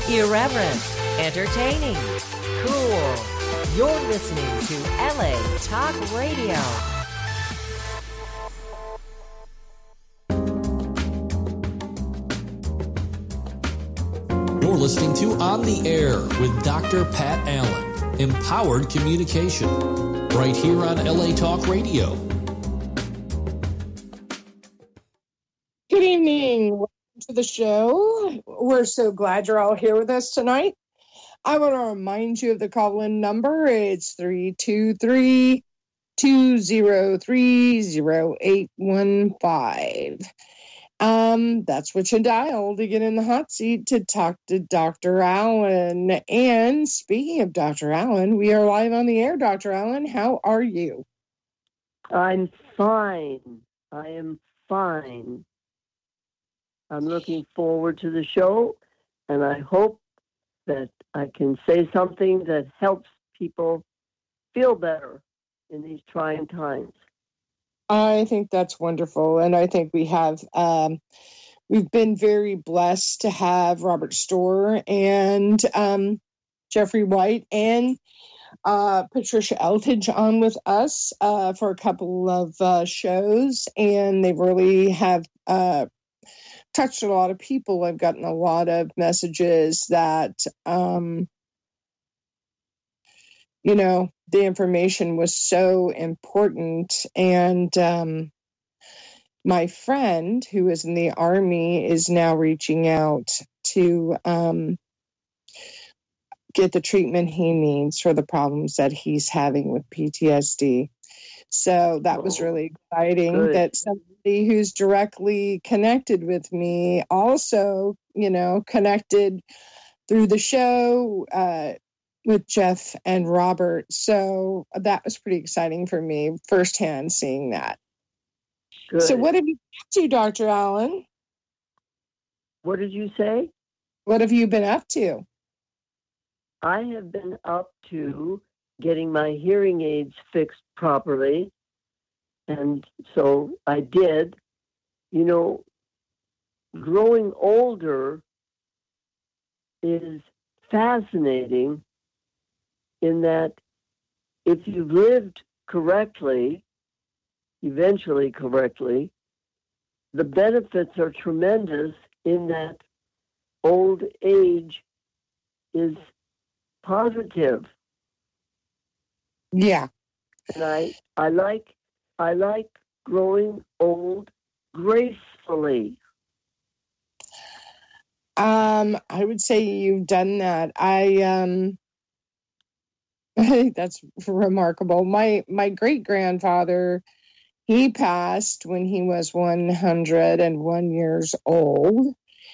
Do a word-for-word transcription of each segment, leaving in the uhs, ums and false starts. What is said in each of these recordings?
Irreverent, entertaining, cool. You're listening to L A Talk Radio. You're listening to On the Air with Doctor Pat Allen. Empowered communication. Right here on L A Talk Radio. Good evening. Welcome to the show. We're so glad you're all here with us tonight. I want to remind you of the call-in number. It's three two three, two zero three, zero eight one five. Um, that's what you dial to get in the hot seat to talk to Doctor Allen. And speaking of Doctor Allen, we are live on the air. Doctor Allen, how are you? I'm fine. I am fine. I'm looking forward to the show, and I hope that I can say something that helps people feel better in these trying times. I think that's wonderful, and I think we have um, we've been very blessed to have Robert Storr and um, Jeffrey White and uh, Patricia Eltidge on with us uh, for a couple of uh, shows, and they really have uh, touched a lot of people. I've gotten a lot of messages that, um, you know, the information was so important. And um, my friend who is in the Army is now reaching out to um, get the treatment he needs for the problems that he's having with P T S D. So that was really exciting. Good. That somebody who's directly connected with me also, you know, connected through the show uh, with Jeff and Robert. So that was pretty exciting for me, firsthand seeing that. Good. So what have you been up to, Doctor Allen? What did you say? What have you been up to? I have been up to getting my hearing aids fixed properly. And so I did. You know, growing older is fascinating in that if you've lived correctly, eventually correctly, the benefits are tremendous in that old age is positive. Yeah. And I, I like I like growing old gracefully. Um, I would say you've done that. I um I think that's remarkable. My my great grandfather, he passed when he was one hundred one years old.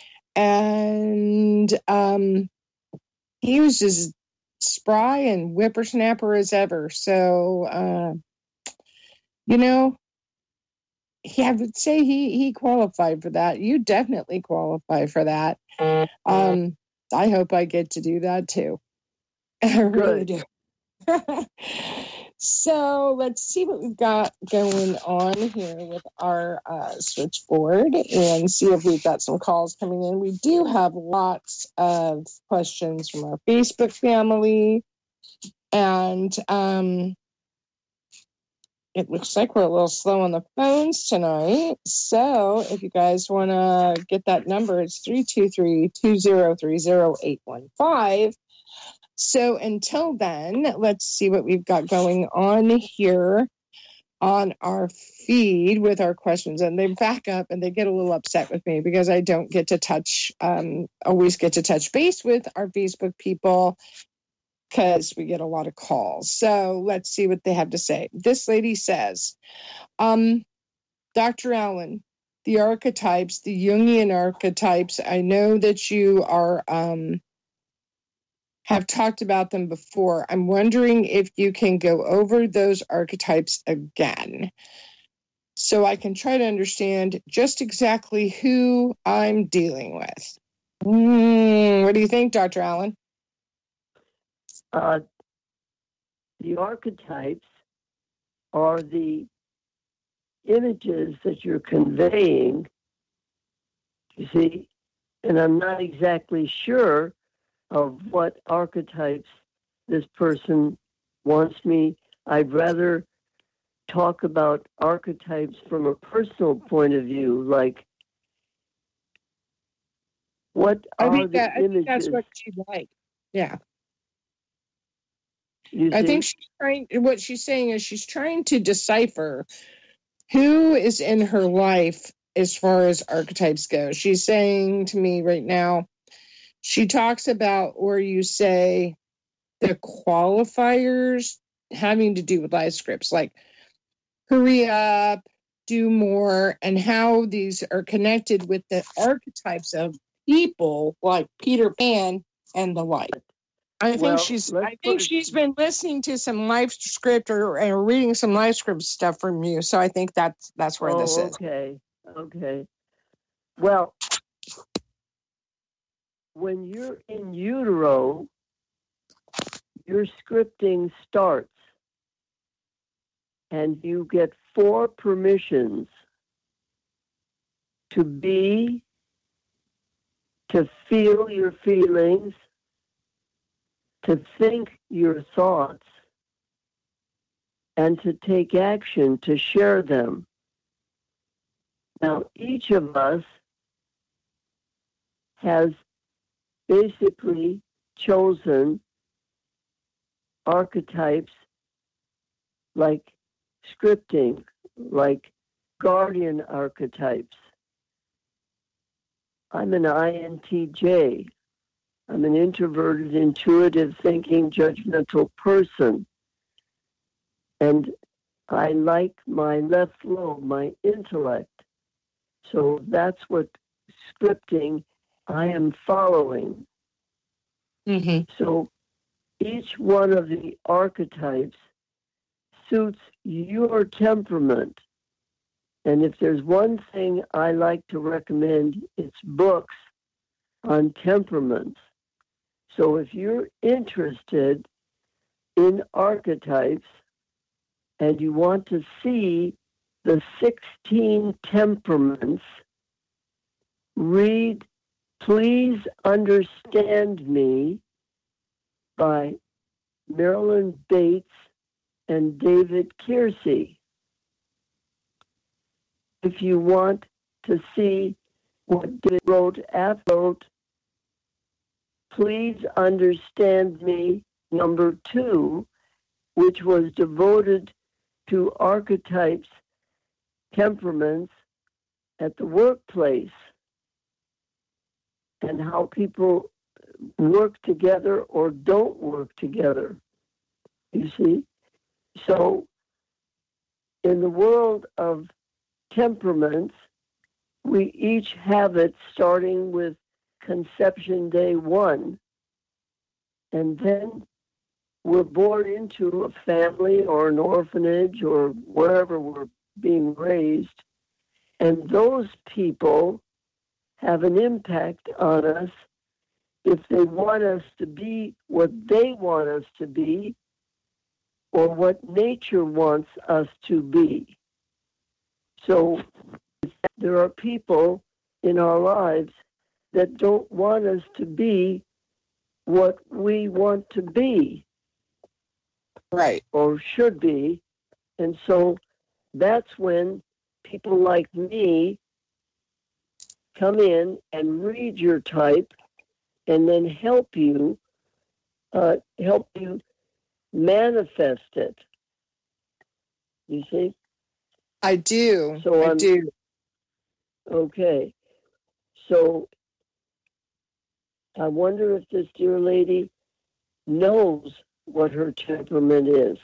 And um he was as spry and whippersnapper as ever. So, uh, you know, he, I would say he, he qualified for that. You definitely qualify for that. Um, I hope I get to do that too. I really do. So let's see what we've got going on here with our uh, switchboard and see if we've got some calls coming in. We do have lots of questions from our Facebook family, and um, it looks like we're a little slow on the phones tonight. So if you guys want to get that number, it's three two three, two zero three, zero eight one five. So until then, let's see what we've got going on here on our feed with our questions. And they back up and they get a little upset with me because I don't get to touch, um, always get to touch base with our Facebook people because we get a lot of calls. So let's see what they have to say. This lady says, um, Doctor Allen, the archetypes, the Jungian archetypes, I know that you are... Um, have talked about them before. I'm wondering if you can go over those archetypes again so I can try to understand just exactly who I'm dealing with. Mm, what do you think, Doctor Allen? Uh, the archetypes are the images that you're conveying, you see, and I'm not exactly sure of what archetypes this person wants me. I'd rather talk about archetypes from a personal point of view, like what I are think the that I images? think that's what she'd like. Yeah. You I see? think she's trying what she's saying is she's trying to decipher who is in her life as far as archetypes go. She's saying to me right now, she talks about where you say the qualifiers having to do with live scripts, like hurry up, do more, and how these are connected with the archetypes of people like Peter Pan and the like. I think Well, she's let's I put think it- she's been listening to some live script or, or reading some live script stuff from you. So I think that's that's where oh, this is. okay, okay. Well, when you're in utero, your scripting starts, and you get four permissions to be, to feel your feelings, to think your thoughts, and to take action to share them. Now, each of us has basically chosen archetypes like scripting, like guardian archetypes. I'm an I N T J. I'm an introverted, intuitive, thinking, judgmental person. And I like my left lobe, my intellect. So that's what scripting I am following. Mm-hmm. So each one of the archetypes suits your temperament. And if there's one thing I like to recommend, it's books on temperaments. So if you're interested in archetypes and you want to see the sixteen temperaments, read Please Understand Me by Marilyn Bates and David Keirsey. If you want to see what David wrote after, Please Understand Me, number two, which was devoted to archetypes, temperaments at the workplace, and how people work together or don't work together. You see? So, in the world of temperaments, we each have it starting with conception day one, and then we're born into a family or an orphanage or wherever we're being raised, and those people have an impact on us if they want us to be what they want us to be or what nature wants us to be. So there are people in our lives that don't want us to be what we want to be. Right. Or should be. And so that's when people like me come in and read your type and then help you, uh, help you manifest it. You see? I do. So I I'm- do. Okay. So I wonder if this dear lady knows what her temperament is.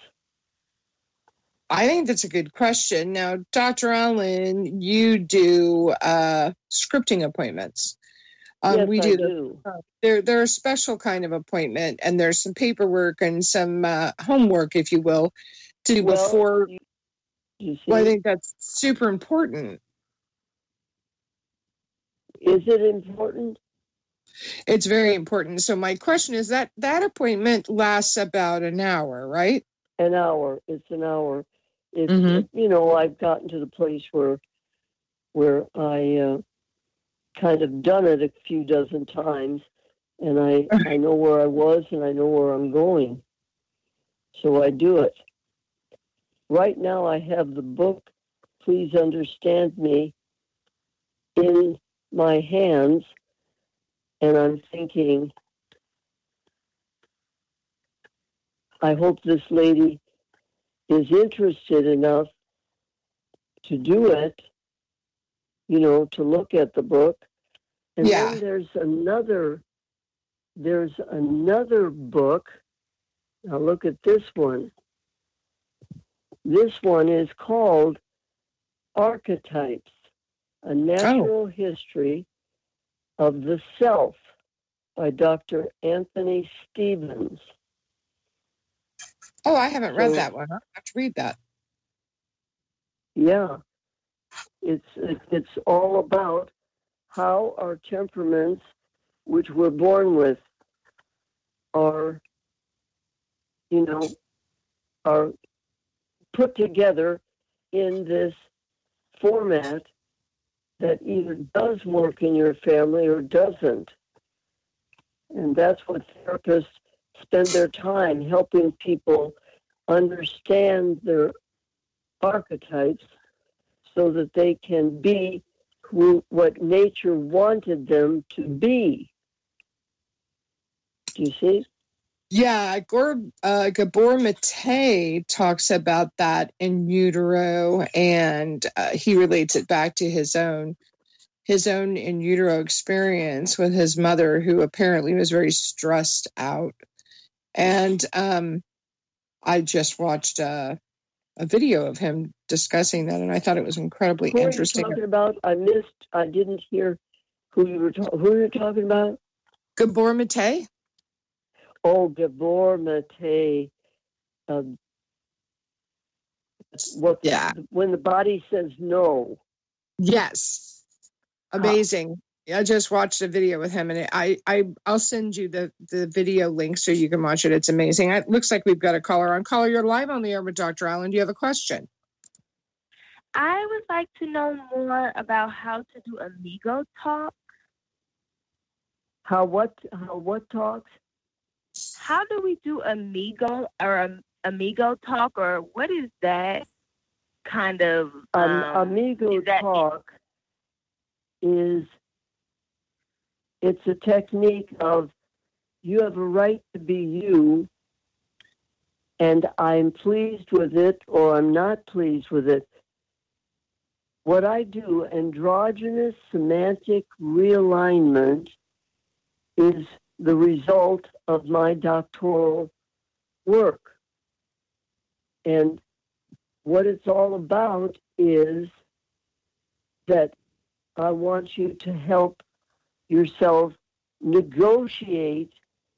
I think that's a good question. Now, Doctor Allen, you do uh, scripting appointments. Um, yes, we I do. do. They're, they're a special kind of appointment, and there's some paperwork and some uh, homework, if you will, to do Well, before. you, you see, Well, I think that's super important. is it important? It's very important. So my question is that that appointment lasts about an hour, right? An hour. It's an hour. It's Mhm. you know, I've gotten to the place where where I uh, kind of done it a few dozen times, and I, I know where I was and I know where I'm going. So I do it. Right now I have the book, Please Understand Me, in my hands, and I'm thinking, I hope this lady is interested enough to do it, you know, to look at the book. And Yeah. then there's another, there's another book. Now look at this one. This one is called Archetypes, A Natural oh. History of the Self by Doctor Anthony Stevens. Oh, I haven't read So, that one. I'll have to read that. Yeah. It's, it's all about how our temperaments, which we're born with, are, you know, are put together in this format that either does work in your family or doesn't. And that's what therapists spend their time helping people understand their archetypes so that they can be who, what nature wanted them to be. Do you see? Yeah, Gor, uh, Gabor Mate talks about that in utero, and uh, he relates it back to his own his own in utero experience with his mother, who apparently was very stressed out. And um, I just watched a, a video of him discussing that, and I thought it was incredibly who interesting. Who are you talking about? I missed. I didn't hear who you were ta- who you're talking about. Gabor Mate. Oh, Gabor Mate. Um, what? Yeah. When the body says no. Yes. Amazing. Huh. I just watched a video with him, and it, I, I, I'll send you the, the video link so you can watch it. It's amazing. It looks like we've got a caller on. Caller, you're live on the air with Doctor Allen. Do you have a question? I would like to know more about how to do amigo talk. How what? How what talks? How do we do amigo or um, amigo talk, or what is that kind of um, um, amigo is that talk? Is it's a technique of you have a right to be you, and I'm pleased with it or I'm not pleased with it. What I do, androgynous semantic realignment, is the result of my doctoral work. And what it's all about is that I want you to help yourself negotiate,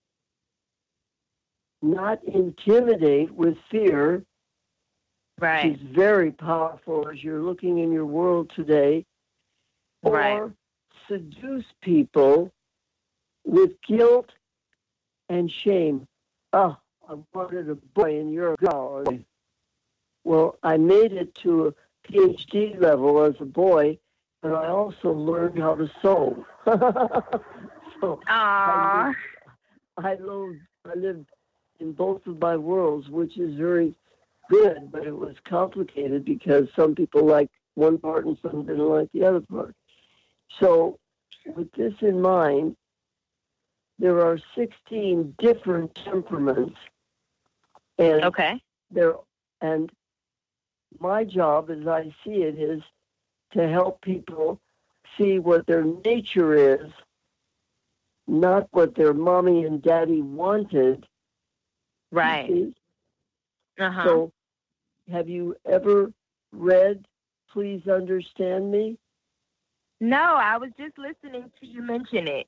not intimidate with fear, right. which is very powerful as you're looking in your world today, or right. seduce people with guilt and shame. Oh, I wanted a boy and you're a girl. Well, I made it to a P H D level as a boy, but I also learned how to sew. so I lived, I, lived, I lived in both of my worlds, which is very good, but it was complicated because some people liked one part and some didn't like the other part. So with this in mind, there are sixteen different temperaments. And okay. There, and my job, as I see it, is to help people see what their nature is, not what their mommy and daddy wanted. Right. Uh-huh. So, have you ever read Please Understand Me? No, I was just listening to you mention it.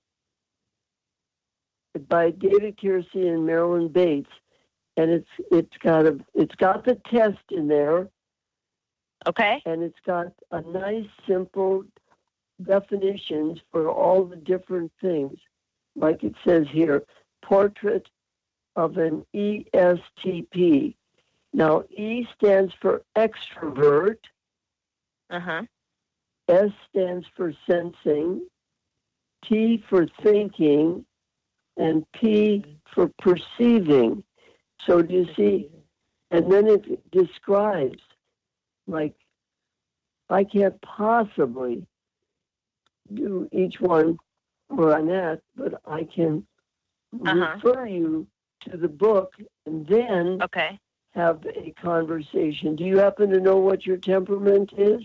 By David Kiersey and Marilyn Bates, and it's it's got a it's got the test in there. Okay. And it's got a nice, simple definitions for all the different things. Like it says here, portrait of an E S T P. Now, E stands for extrovert. Uh-huh. S stands for sensing. T for thinking. and P for perceiving. So do you see? And then it describes, like, I can't possibly do each one for Annette, but I can Uh-huh. refer you to the book and then Okay. have a conversation. Do you happen to know what your temperament is?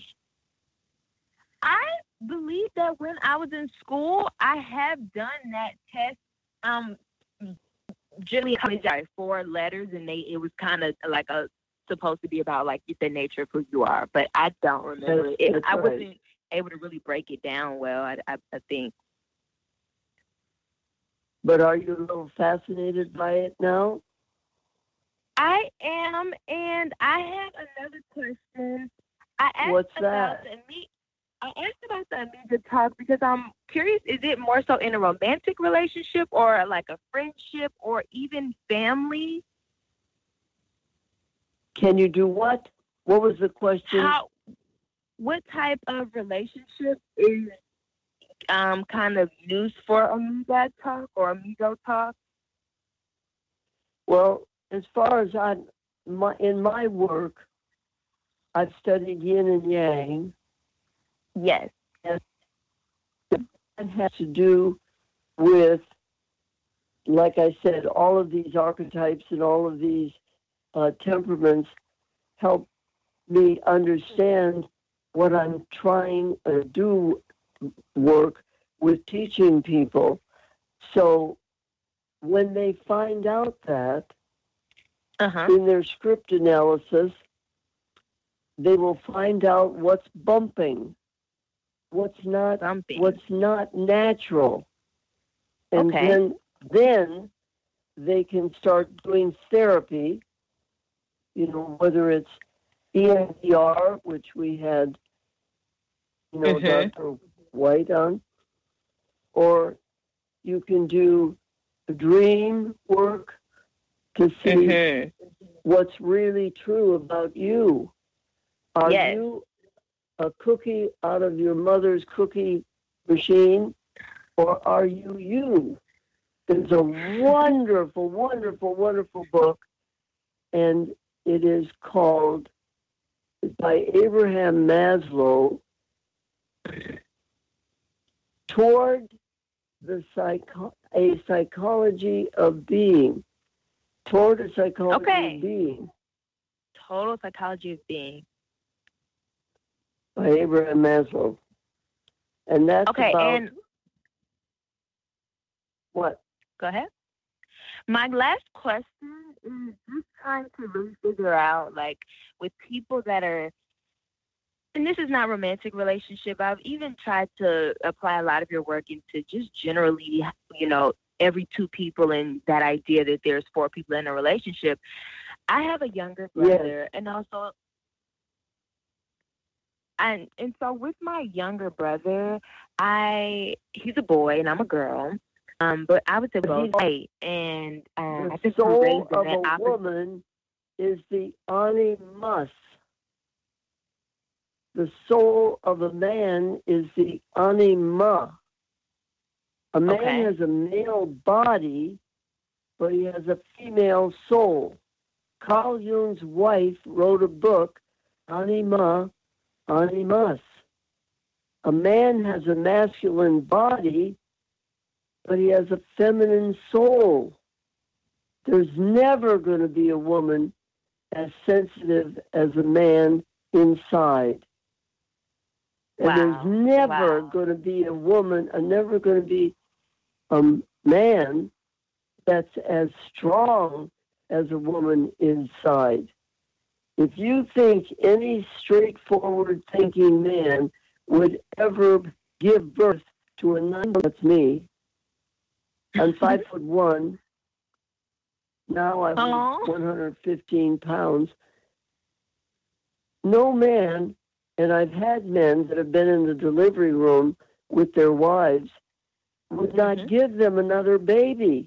I believe that when I was in school, I have done that test. Um, generally, sorry, four letters, and they it was kind of like a supposed to be about like the nature of who you are, but I don't remember That's- it. that's I right. wasn't able to really break it down well. I, I, I think. But are you a little fascinated by it now? I am, and I have another question. I asked What's about that? the amiga. I asked about the amiga talk because I'm curious. Is it more so in a romantic relationship, or like a friendship, or even family? Can you do what? What was the question? How? What type of relationship is um kind of used for amiga talk or amigo talk? Well, as far as I, my, in my work, I've studied yin and yang. Yes. It has to do with, like I said, all of these archetypes and all of these uh, temperaments help me understand what I'm trying to do work with teaching people. So when they find out that, Uh-huh. in their script analysis, they will find out what's bumping, what's not, Something. what's not natural, and Okay. then then they can start doing therapy. You know, whether it's E M D R, which we had, you know, Mhm. Doctor White on, or you can do dream work to see Mhm. what's really true about you. Are Yes. you a cookie out of your mother's cookie machine, or are you you? It's a wonderful, wonderful, wonderful book, and it is called, by Abraham Maslow, Toward the Psycho- a Psychology of Being. Toward a Psychology Okay. of Being, Total Psychology of Being. by Abraham Maslow. And that's Okay, about and what? go ahead. My last question is just trying to really figure out, like, with people that are, and this is not romantic relationship. I've even tried to apply a lot of your work into just generally, you know, every two people, and that idea that there's four people in a relationship. I have a younger brother, and also, and and so with my younger brother, I he's a boy and I'm a girl. Um, but I would say both white, and um, I The think we were soul raised in of that a opposite. woman is the animus. The soul of a man is the anima. A man Okay. has a male body, but he has a female soul. Carl Jung's wife wrote a book, Anima, Animus. A man has a masculine body, but he has a feminine soul. There's never going to be a woman as sensitive as a man inside. And Wow. there's never Wow. going to be a woman, and never going to be a man that's as strong as a woman inside. If you think any straightforward thinking man would ever give birth to a nine, that's me. I'm five foot one. Now I Aw. weigh one hundred fifteen pounds. No man, and I've had men that have been in the delivery room with their wives, would not Mhm. give them another baby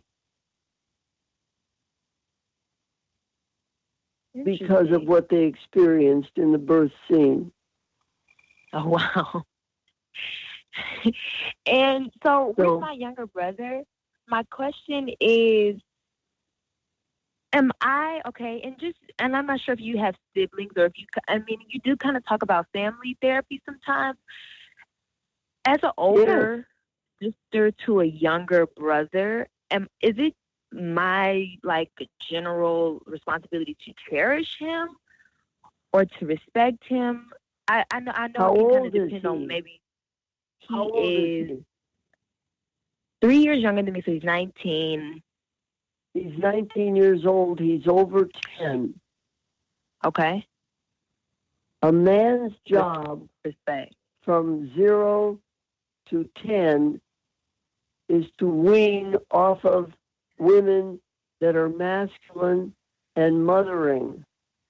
because of what they experienced in the birth scene. Oh, wow. And so, So- with my younger brother, my question is, am I okay? And just, and I'm not sure if you have siblings or if you, I mean, you do kind of talk about family therapy sometimes. As an older yes. sister to a younger brother, am, is it my, like, general responsibility to cherish him or to respect him? I, I know, I know How it kind old of is depends he? on maybe. He How old is, is he? three years younger than me, so he's nineteen. He's nineteen years old. He's over ten. Okay. A man's job Respect. from zero to ten is to wean off of women that are masculine and mothering.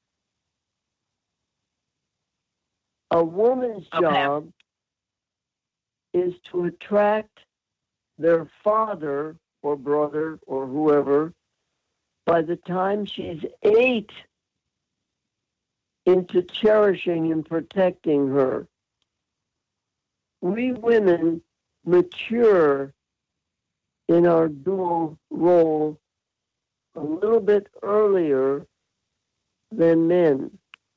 A woman's Okay. job is to attract their father or brother or whoever by the time she's eight into cherishing and protecting her. We women mature in our dual role a little bit earlier than men.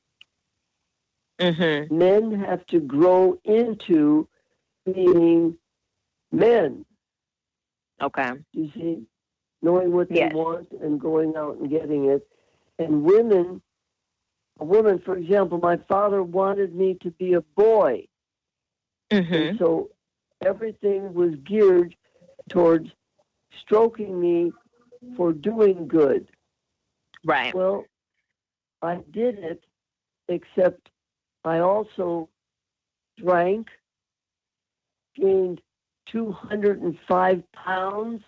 Mm-hmm. Men have to grow into being men. Okay. You see, knowing what they Yes. want and going out and getting it. And women, a woman, for example, my father wanted me to be a boy. Mm-hmm. And so everything was geared towards stroking me for doing good. Right. Well, I did it, except I also drank, gained two hundred five pounds,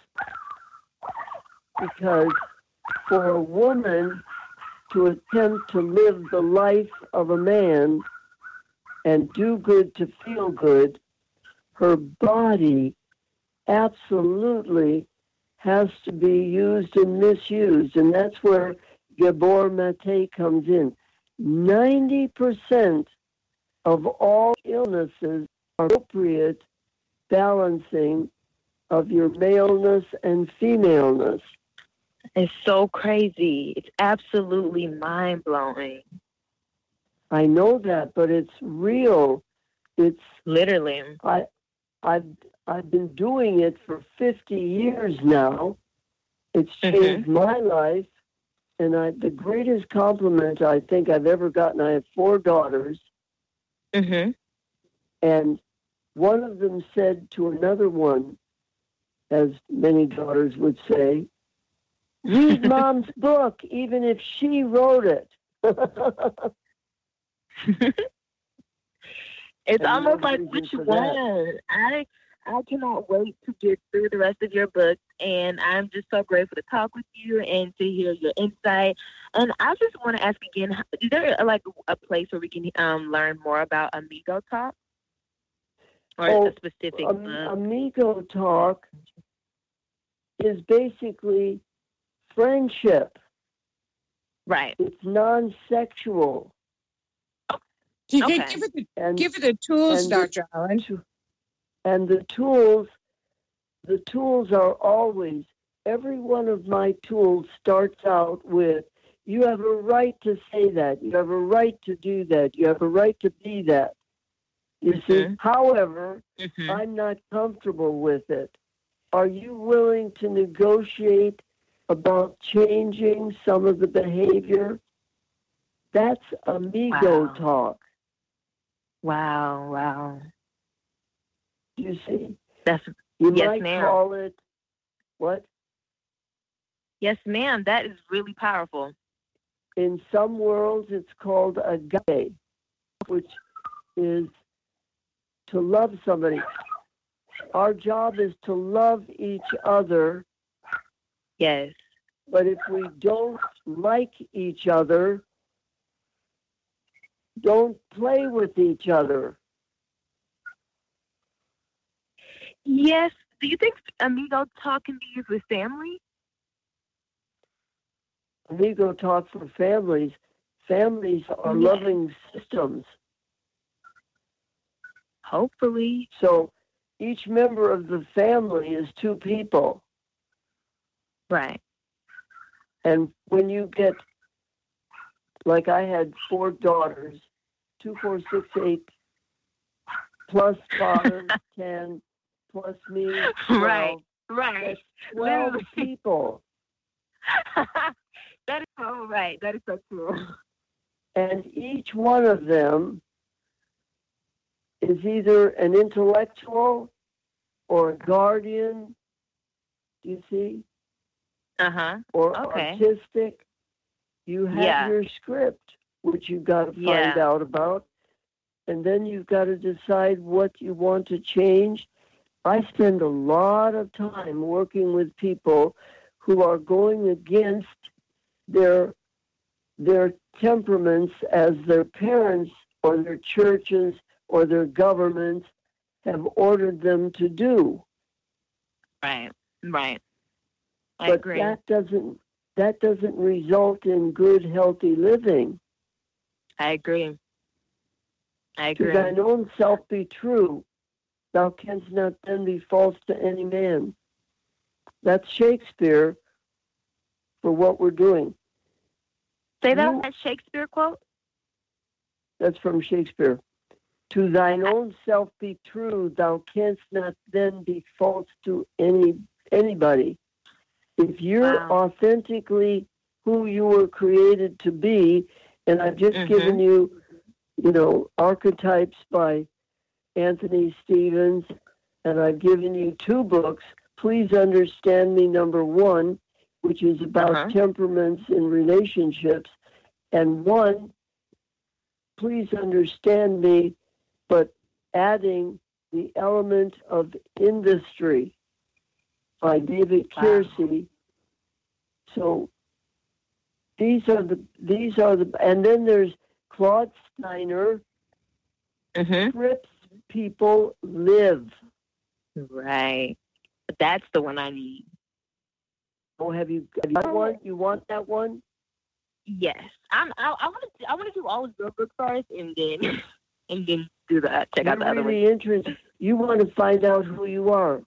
because for a woman to attempt to live the life of a man and do good to feel good, her body absolutely has to be used and misused. And that's where Gabor Mate comes in. ninety percent of all illnesses are appropriate balancing of your maleness and femaleness. It's so crazy. It's absolutely mind-blowing. I know that, but it's real. It's literally. I, I've I've been doing it for fifty years now. It's changed mm-hmm. my life, and I the greatest compliment I think I've ever gotten. I have four daughters, mm-hmm. and one of them said to another one, as many daughters would say, "Read Mom's book, even if she wrote it." It's and almost like what you want. I I cannot wait to get through the rest of your book, and I'm just so grateful to talk with you and to hear your insight. And I just want to ask again: is there like a place where we can um, learn more about Amigo Talk, or oh, a specific um, book? Amigo Talk is basically friendship. Right. It's non-sexual. You Okay. can give it the, And, give it the tools, and Doctor Allen. The, and the tools, the tools are always, every one of my tools starts out with, you have a right to say that. You have a right to do that. You have a right to be that. You mm-hmm. see, however, mm-hmm. I'm not comfortable with it. Are you willing to negotiate about changing some of the behavior? That's Amigo Wow. Talk. Wow, wow. You see? That's You yes, might ma'am. call it, what? Yes, ma'am. That is really powerful. In some worlds, it's called agape, which is to love somebody. Our job is to love each other. Yes. But if we don't like each other, don't play with each other. Yes. Do you think Amigo Talk can be used with family? Amigo Talk for families. Families are Yes. loving systems. Hopefully. So each member of the family is two people. Right. And when you get, like I had four daughters, two, four, six, eight, plus father, ten, plus me, twelve. Right. Right. That's twelve Literally. people. That is so right. That is so true. And each one of them is either an intellectual or a guardian, do you see? Uh-huh. Or Okay. artistic. You have Yeah. your script, which you've got to find Yeah. out about. And then you've got to decide what you want to change. I spend a lot of time working with people who are going against their their temperaments as their parents or their churches or their governments have ordered them to do. Right. Right. I but agree. that doesn't that doesn't result in good, healthy living. I agree. I To agree. thine own self be true, thou canst not then be false to any man. That's Shakespeare for what we're doing. Say that, You- that Shakespeare quote? That's from Shakespeare. To thine own self be true, thou canst not then be false to any anybody. If you're Wow. authentically who you were created to be, and I've just Mhm. given you, you know, Archetypes by Anthony Stevens, and I've given you two books, Please Understand Me, number one, which is about Uh-huh. temperaments in relationships, and one, Please Understand Me, but adding the element of industry by David Wow. Kiersey. So these are the these are the and then there's Claude Steiner, Mm-hmm. Scripts People Live. Right. That's the one I need. Oh, have you have you got one? You want that one? Yes. I'm, I, I want to I want to do all of your books first and then and then do that. Check You're out the other really interested. You want to find out who you are,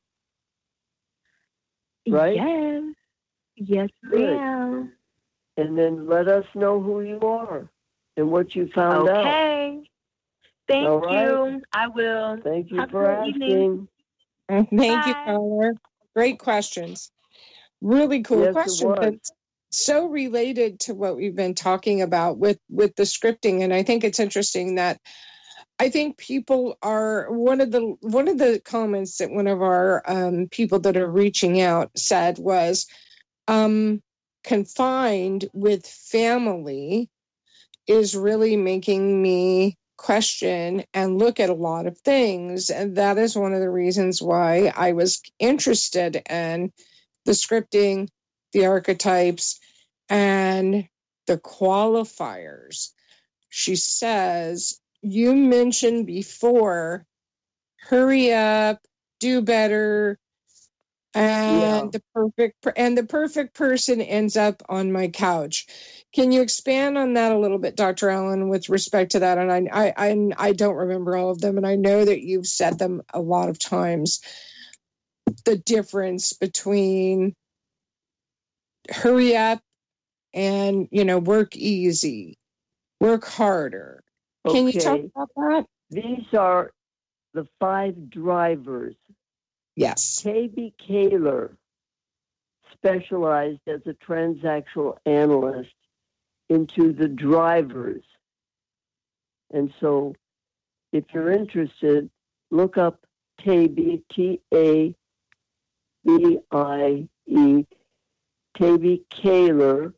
one. right? Yes. Yes, Good. ma'am. and then let us know who you are and what you found out. Okay. Thank All right. you. I will. Thank you Have a for good asking. evening. Thank you, Bye. caller. Great questions. Really cool Yes, it question. was. That's so related to what we've been talking about with, with the scripting. And I think it's interesting that I think people are one of the one of the comments that one of our um, people that are reaching out said was um, confined with family is really making me question and look at a lot of things. And that is one of the reasons why I was interested in the scripting, the archetypes, and the qualifiers. She says, you mentioned before, hurry up, do better, and Yeah. the perfect and the perfect person ends up on my couch. Can you expand on that a little bit, Doctor Allen, with respect to that? And I, I, I, I don't remember all of them, and I know that you've said them a lot of times. The difference between hurry up and, you know, work easy, work harder. Can you talk Okay. about that? These are the five drivers. Yes. K B Kaler specialized as a transactional analyst into the drivers. And so if you're interested, look up Taby, T A B I E, Taby Kaler.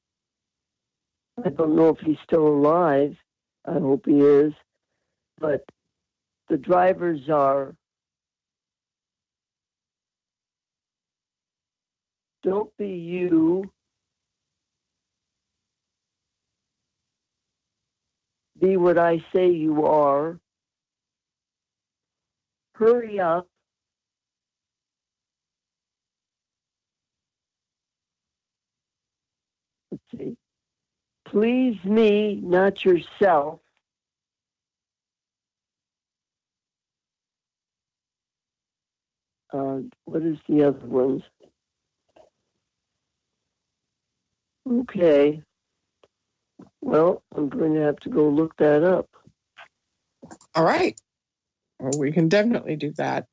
I don't know if he's still alive. I hope he is. But the drivers are don't be you, be what I say you are, hurry up, let's see, please me, not yourself, uh, what is the other ones? Okay. Well, I'm going to have to go look that up. All right. Well, we can definitely do that.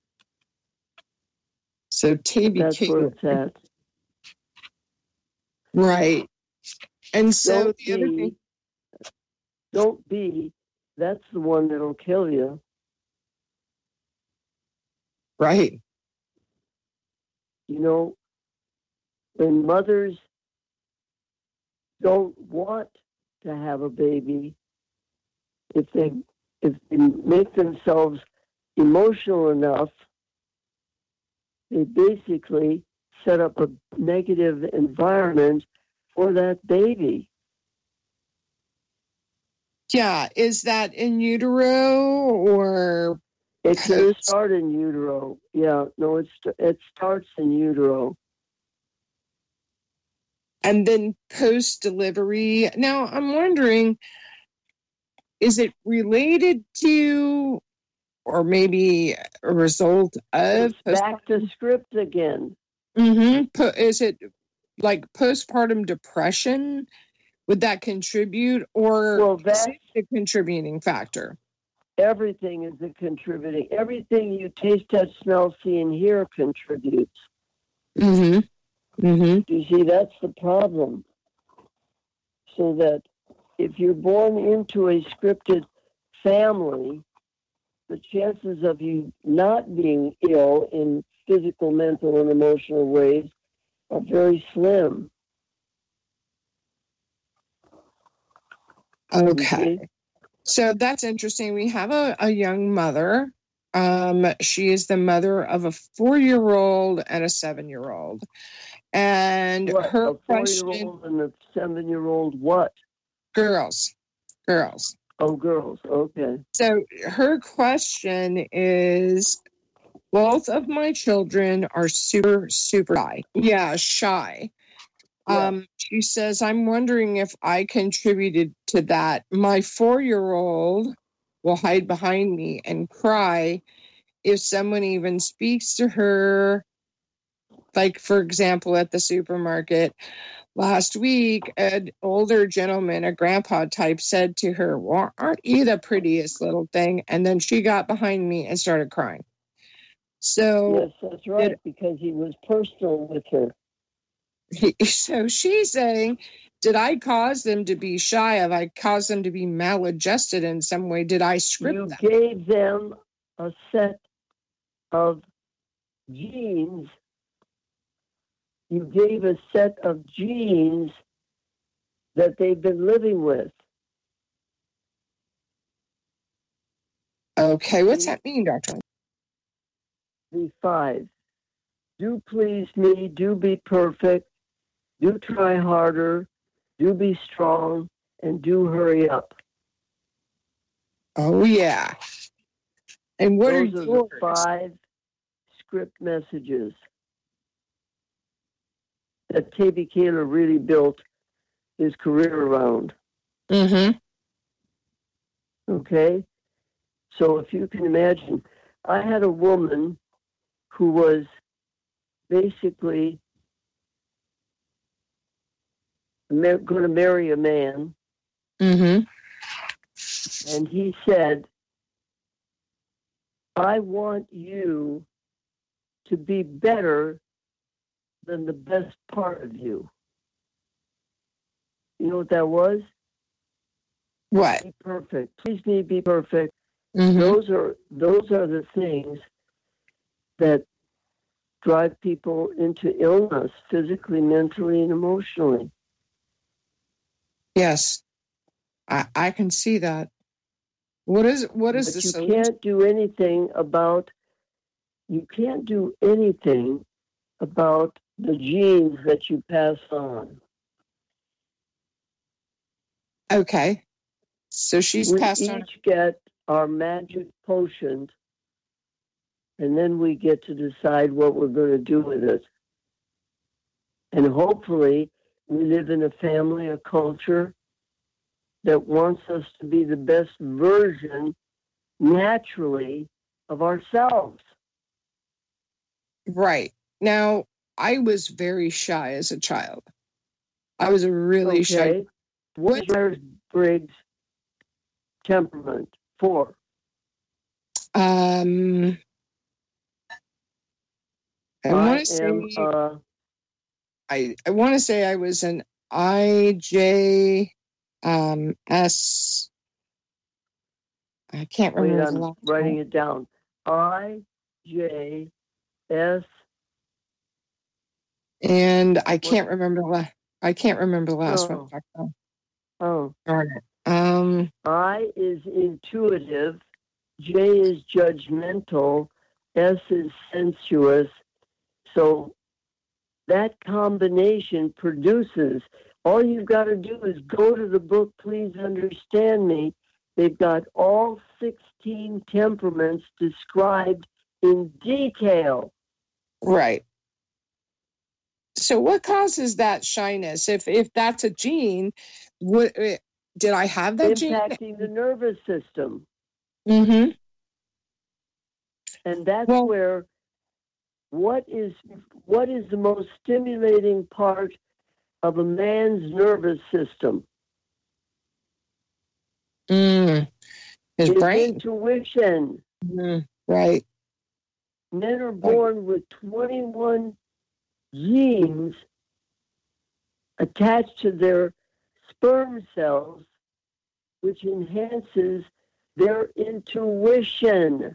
So Tabby That's where it's at. Right. And so Don't the other be, thing, don't be, that's the one that'll kill you. right. You know, when mothers don't want to have a baby, if they if they make themselves emotional enough, they basically set up a negative environment for that baby. Yeah. Is that in utero or? It can start in utero. Yeah, no, it's it starts in utero. And then post-delivery. Now, I'm wondering, is it related to, or maybe a result of? It's back to script again. Mm-hmm. Is it like postpartum depression? Would that contribute, or Well, is that's it the contributing factor? Everything is a contributing. Everything you taste, touch, smell, see, and hear contributes. Mm-hmm. Mm-hmm. You see, that's the problem. So that if you're born into a scripted family, the chances of you not being ill in physical, mental, and emotional ways are very slim. Okay. So that's interesting. We have a, a young mother. Um, she is the mother of a four-year-old and a seven-year-old. And what, her a question... four-year-old and a seven-year-old what? Girls. Girls. Oh, girls. Okay. So her question is, both of my children are super, super shy. Yeah, shy. Yeah. Um, she says, I'm wondering if I contributed to that. My four-year-old will hide behind me and cry if someone even speaks to her. Like, for example, at the supermarket last week, an older gentleman, a grandpa type, said to her, well, aren't you the prettiest little thing? And then she got behind me and started crying. So, yes, that's right, did, because he was personal with her. He, so she's saying, did I cause them to be shy? Have I caused them to be maladjusted in some way? Did I script you them? You gave them a set of genes. You gave a set of genes that they've been living with. Okay, what's that mean, Doctor? The five. Do please me, do be perfect, do try harder, do be strong, and do hurry up. Oh, yeah. And what Those are, are yours? the five script messages that Tabby Kaler really built his career around. Mm-hmm. Okay? So if you can imagine, I had a woman who was basically going to marry a man, Mm-hmm. and he said, I want you to be better than the best part of you. You know what that was? What? Be perfect. Please me be perfect. Mm-hmm. Those are those are the things that drive people into illness, physically, mentally, and emotionally. Yes, I, I can see that. What is what is but the you solution? can't do anything about you can't do anything about the genes that you pass on. Okay, so she's we passed each on. get our magic potion, and then we get to decide what we're going to do with it. And hopefully, we live in a family, a culture that wants us to be the best version naturally of ourselves. Right. Now, I was very shy as a child. I was a really Okay. shy. What is Myers-Briggs temperament? Four. Um, I I want to am, say uh, I I want to say I was an I J um, S. I can't wait, remember the I'm last writing one. it down. I, J, S. And I can't remember the la- I can't remember the last Oh. one. Oh, Oh. darn it. Um, I is intuitive, J is judgmental, S is sensuous. So that combination produces, all you've got to do is go to the book, Please Understand Me. They've got all sixteen temperaments described in detail. right. So what causes that shyness? If if that's a gene, what did I have that Impacting the nervous system. gene? Mm-hmm. And that's Well- where what is what is the most stimulating part of a man's nervous system? Mm. His His brain. intuition. Mm. Right. Men are born with twenty-one genes attached to their sperm cells, which enhances their intuition.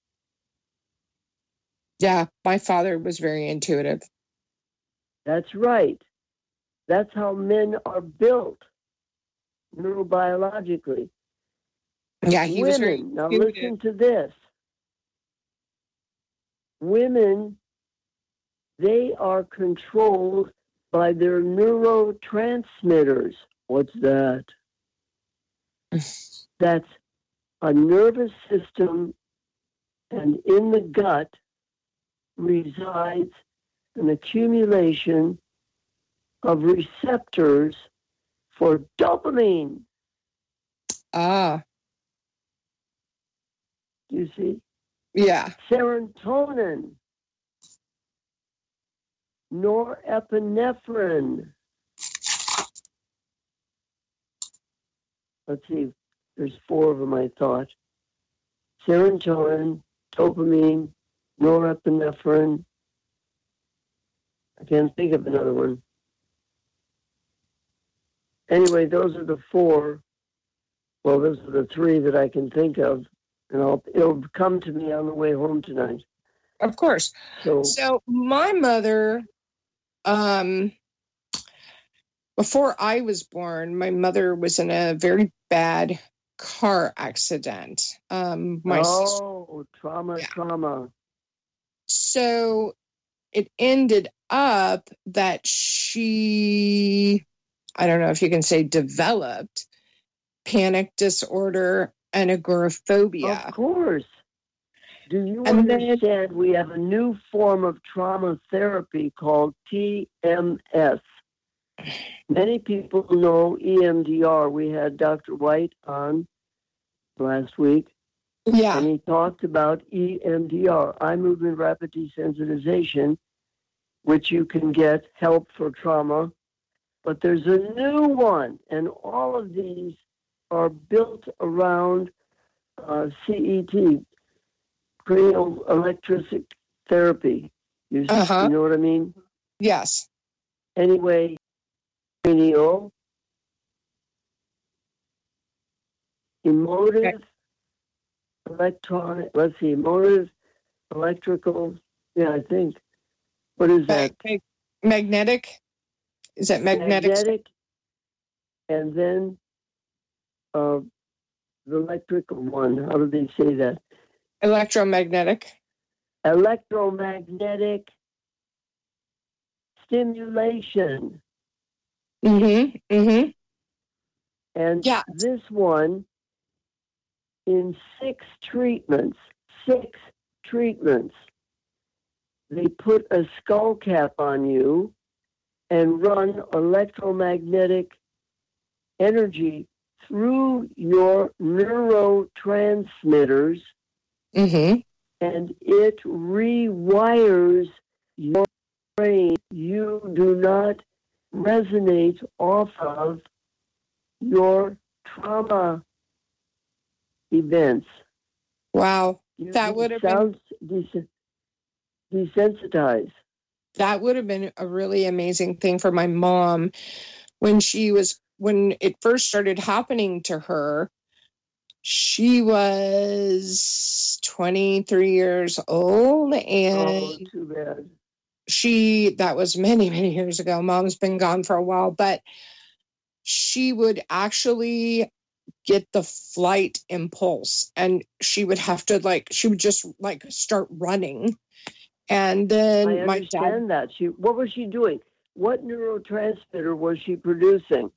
Yeah, my father was very intuitive. That's right. That's how men are built neurobiologically. Yeah, he was very Women, now intuitive. listen to this. Women, they are controlled by their neurotransmitters. What's that? That's a nervous system, and in the gut resides an accumulation of receptors for dopamine. Ah, Do you see? yeah. Serotonin, norepinephrine. Let's see, there's four of them, I thought. Serotonin, dopamine, norepinephrine. I can't think of another one. Anyway, those are the four. Well, those are the three that I can think of. And I'll, it'll come to me on the way home tonight. Of course. So, So my mother, um, before I was born, my mother was in a very bad car accident. Um, my sister, oh, trauma, Yeah. trauma. so it ended up that she, I don't know if you can say, developed panic disorder and agoraphobia. Of course. Do you And then- understand we have a new form of trauma therapy called T M S? Many people know E M D R. We had Doctor White on last week, Yeah. and he talked about E M D R, eye movement rapid desensitization, which you can get help for trauma. But there's a new one, and all of these are built around uh, C E T, cranial electric therapy. You, Uh-huh. you know what I mean? Yes. Anyway, cranial, emotive, Okay. electronic, let's see, emotive, electrical, yeah, I think. What is that? Mag- magnetic. Is that magnetic? Magnetic, and then uh, the electrical one. How do they say that? Electromagnetic. Electromagnetic stimulation. Mm-hmm. Mm-hmm. And Yeah. this one, in six treatments, six treatments, they put a skull cap on you and run electromagnetic energy through your neurotransmitters, Mm-hmm. and it rewires your brain. You do not resonate off of your trauma events. Wow. You, That you would have been sound des- desensitized. that would have been a really amazing thing for my mom when she was when it first started happening to her. She was twenty-three years old, and Oh, too bad. she that was many many years ago. Mom's been gone for a while, but she would actually get the flight impulse, and she would have to like she would just like start running. And then I my dad understand that. She, what was she doing? What neurotransmitter was she producing?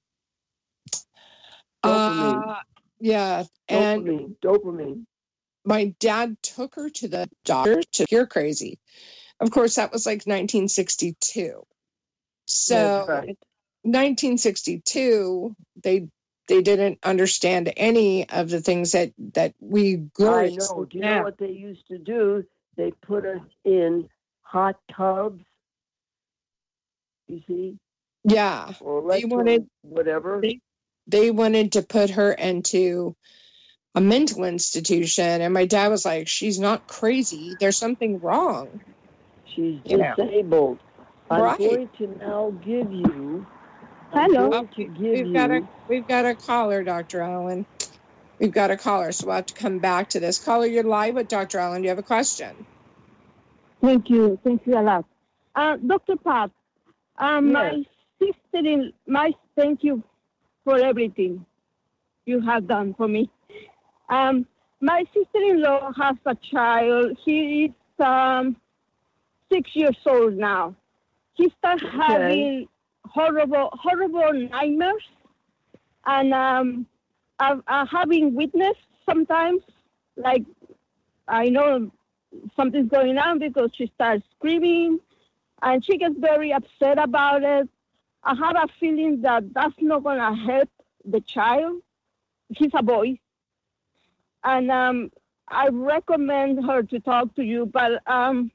Dopamine. uh yeah and Dopamine. Dopamine. my dad took her to the doctor to you're crazy. Of course, that was like nineteen sixty-two. So That's right. nineteen sixty-two, they they didn't understand any of the things that that we I girls know. Do you now. know what they used to do? They put us in hot tubs, you see, Yeah, or they electro, wanted whatever. they, they wanted to put her into a mental institution, and my dad was like, "She's not crazy. There's something wrong." She's You know. disabled. I'm Right. going to now give you. I'm Hello. going to give We've you. got a we've got a caller, Doctor Allen. We've got a caller, so we'll have to come back to this. Caller, you're live with Doctor Allen. Do you have a question? Thank you. Thank you a lot. Uh, Doctor Pat, um, Yes. my sister in my thank you for everything you have done for me. Um, my sister-in-law has a child. He is um, six years old now. He starts Okay. having horrible, horrible nightmares, and um, I've, I have been witnessed sometimes, like I know something's going on because she starts screaming, and she gets very upset about it. I have a feeling that that's not going to help the child. He's a boy. And um, I recommend her to talk to you, but um,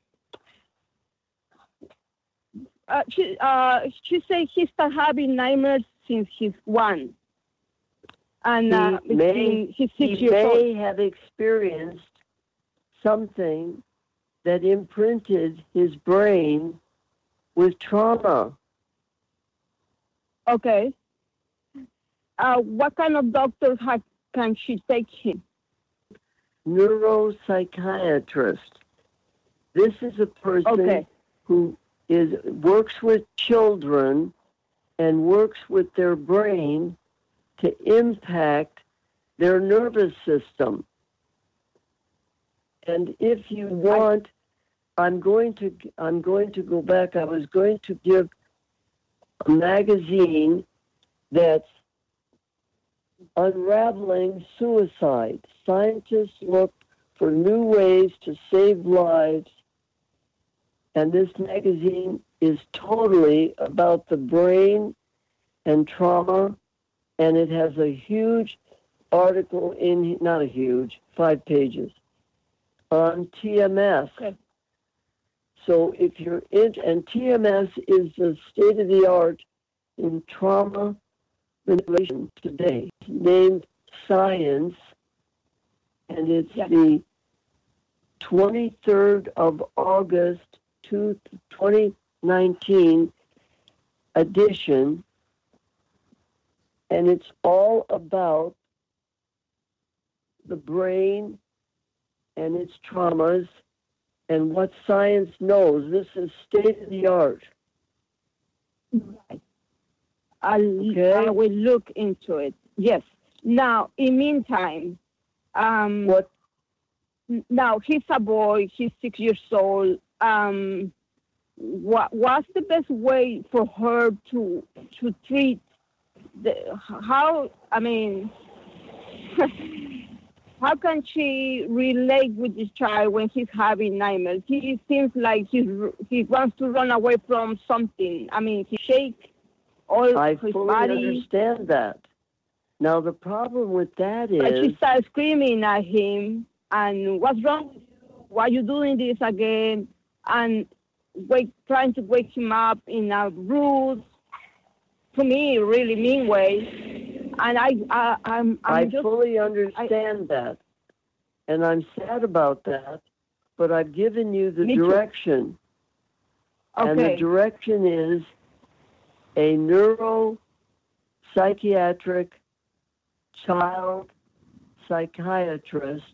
uh, she, uh, she said he started having nightmares since he's one. And uh, He may- between- he's He six years old. may have experienced something that imprinted his brain with trauma. Okay. Uh, what kind of doctor ha- can she take him? Neuropsychiatrist. This is a person Okay. who is works with children and works with their brain to impact their nervous system. And if you want, I'm going to I'm going to go back. I was going to give a magazine that's Unraveling Suicide. Scientists look for new ways to save lives. And this magazine is totally about the brain and trauma. And it has a huge article in, not a huge, five pages, on T M S. Okay. So if you're in, and T M S is the state of the art in trauma manipulation today. It's named Science, and it's Yeah. the twenty-third of August, twenty nineteen edition, and it's all about the brain and its traumas and what science knows. This is state of the art. I'll, Okay. I will look into it. Yes. Now, in meantime, um, What now he's a boy. He's six years old. Um, what what's the best way for her to to treat the how? I mean, how can she relate with this child when he's having nightmares? He seems like he's he wants to run away from something. I mean, he shakes all I his fully body. understand that. Now the problem with that But she is started screaming at him, and what's wrong with you? Why are you doing this again? And wake, trying to wake him up in a rude, to me, really mean ways. And I, I I'm, I'm I just, fully understand I, that, and I'm sad about that. But I've given you the direction, okay. and the direction is a neuropsychiatric child psychiatrist.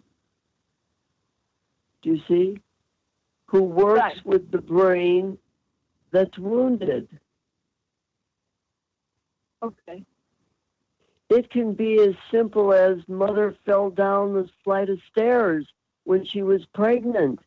Do you see? Who works right. with the brain that's wounded. Okay. It can be as simple as mother fell down the flight of stairs when she was pregnant.